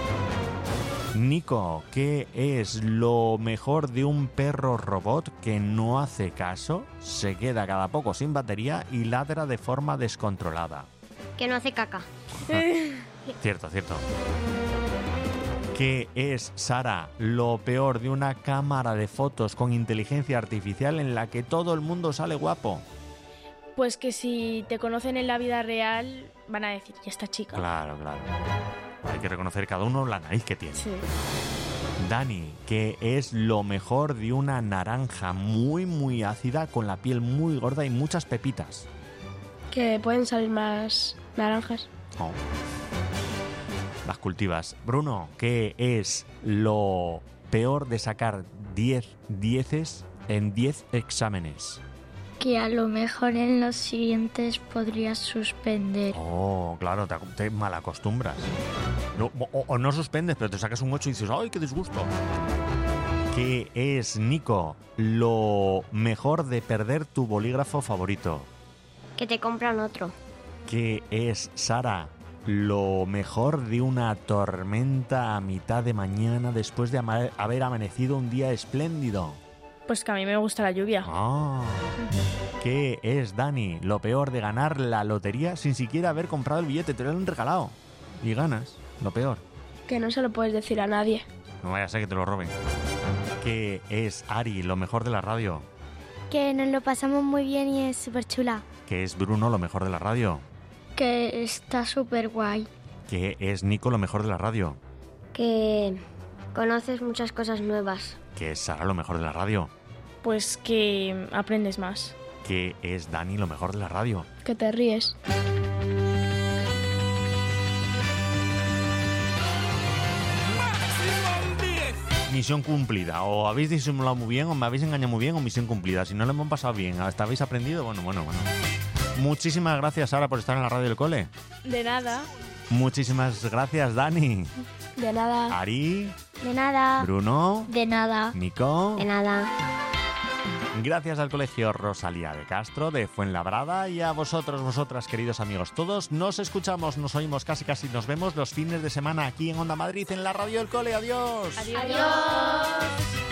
Nico, ¿qué es lo mejor de un perro robot que no hace caso, se queda cada poco sin batería y ladra de forma descontrolada? Que no hace caca. Cierto, cierto. ¿Qué es, Sara, lo peor de una cámara de fotos con inteligencia artificial en la que todo el mundo sale guapo? Pues que si te conocen en la vida real, van a decir, ¿y esta chica? Claro, claro. Hay que reconocer cada uno la nariz que tiene. Sí. Dani, ¿qué es lo mejor de una naranja muy, muy ácida con la piel muy gorda y muchas pepitas? Que pueden salir más naranjas. Oh. Las cultivas. Bruno, ¿qué es lo peor de sacar diez dieces en diez exámenes? Que a lo mejor en los siguientes podrías suspender. Oh, claro, te, te malacostumbras. No, o, o no suspendes, pero te sacas un ocho y dices, ¡ay, qué disgusto! ¿Qué es, Nico, lo mejor de perder tu bolígrafo favorito? Que te compran otro. ¿Qué es, Sara, lo mejor de una tormenta a mitad de mañana después de ama- haber amanecido un día espléndido? Pues que a mí me gusta la lluvia. Ah. ¿Qué es, Dani, lo peor de ganar la lotería sin siquiera haber comprado el billete? Te lo han regalado y ganas, lo peor. Que no se lo puedes decir a nadie. No vaya a ser que te lo roben. ¿Qué es, Ari, lo mejor de la radio? Que nos lo pasamos muy bien y es súper chula. ¿Qué es, Bruno, lo mejor de la radio? Que está súper guay. ¿Qué es, Nico, lo mejor de la radio? Que conoces muchas cosas nuevas. ¿Qué es, Sara, lo mejor de la radio? Pues que aprendes más. ¿Qué es, Dani, lo mejor de la radio? Que te ríes. Misión cumplida. O habéis disimulado muy bien, o me habéis engañado muy bien, o misión cumplida. Si no lo hemos pasado bien, hasta habéis aprendido, bueno, bueno, bueno. Muchísimas gracias, Sara, por estar en la radio del cole. De nada. Muchísimas gracias, Dani. De nada. Ari. De nada. Bruno. De nada. Nico. De nada. Gracias al Colegio Rosalía de Castro de Fuenlabrada y a vosotros, vosotras, queridos amigos. Todos nos escuchamos, nos oímos, casi casi nos vemos los fines de semana aquí en Onda Madrid, en la radio del cole. Adiós. Adiós. Adiós.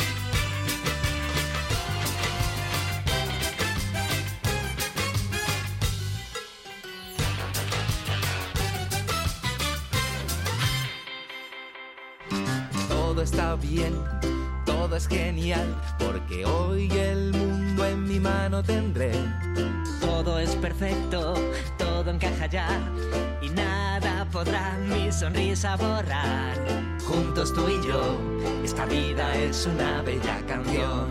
Todo está bien, todo es genial, porque hoy el mundo en mi mano tendré. Todo es perfecto, todo encaja ya, y nada podrá mi sonrisa borrar. Juntos tú y yo, esta vida es una bella canción.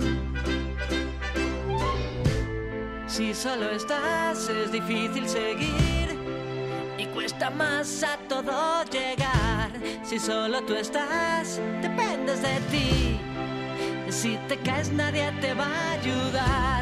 Si solo estás es difícil seguir, y cuesta más a todo llegar. Si solo tú estás, dependes de ti. Si te caes nadie te va a ayudar.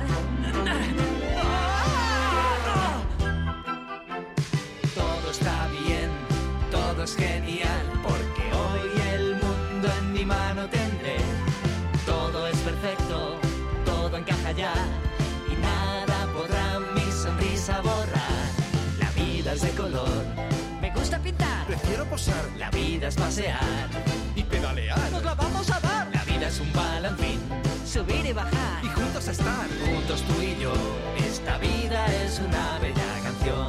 Todo está bien, todo es genial, porque hoy el mundo en mi mano tendré. Todo es perfecto, todo encaja ya, y nada podrá mi sonrisa borrar. La vida es de color, me gusta pintar, prefiero posar. La vida es pasear y pedalear. Nos la vamos a dar. La vida es un balancín, subir y bajar, y juntos estar. Juntos tú y yo, esta vida es una bella canción.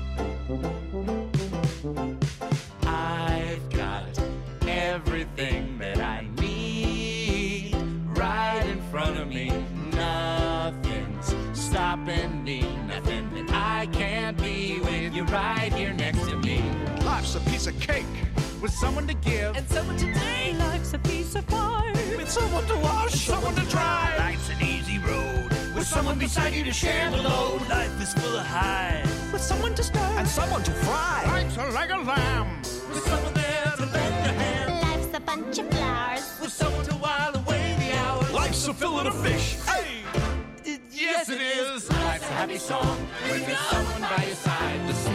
I've got everything that I need right in front of me. Nothing's stopping me, nothing that I can't be with you right here next to me. Life's a piece of cake with someone to give and someone to take. Life's a piece of pie with someone to wash, someone to dry. Life's an easy road with someone beside you to share the load. Life is full of highs with someone to stir and someone to fry. Life's like a lamb with someone there to lend a hand. Life's a bunch of flowers with someone to while away the hours. Life's a fillet of fish. Hey, yes it is. Life's a happy song with someone by your side.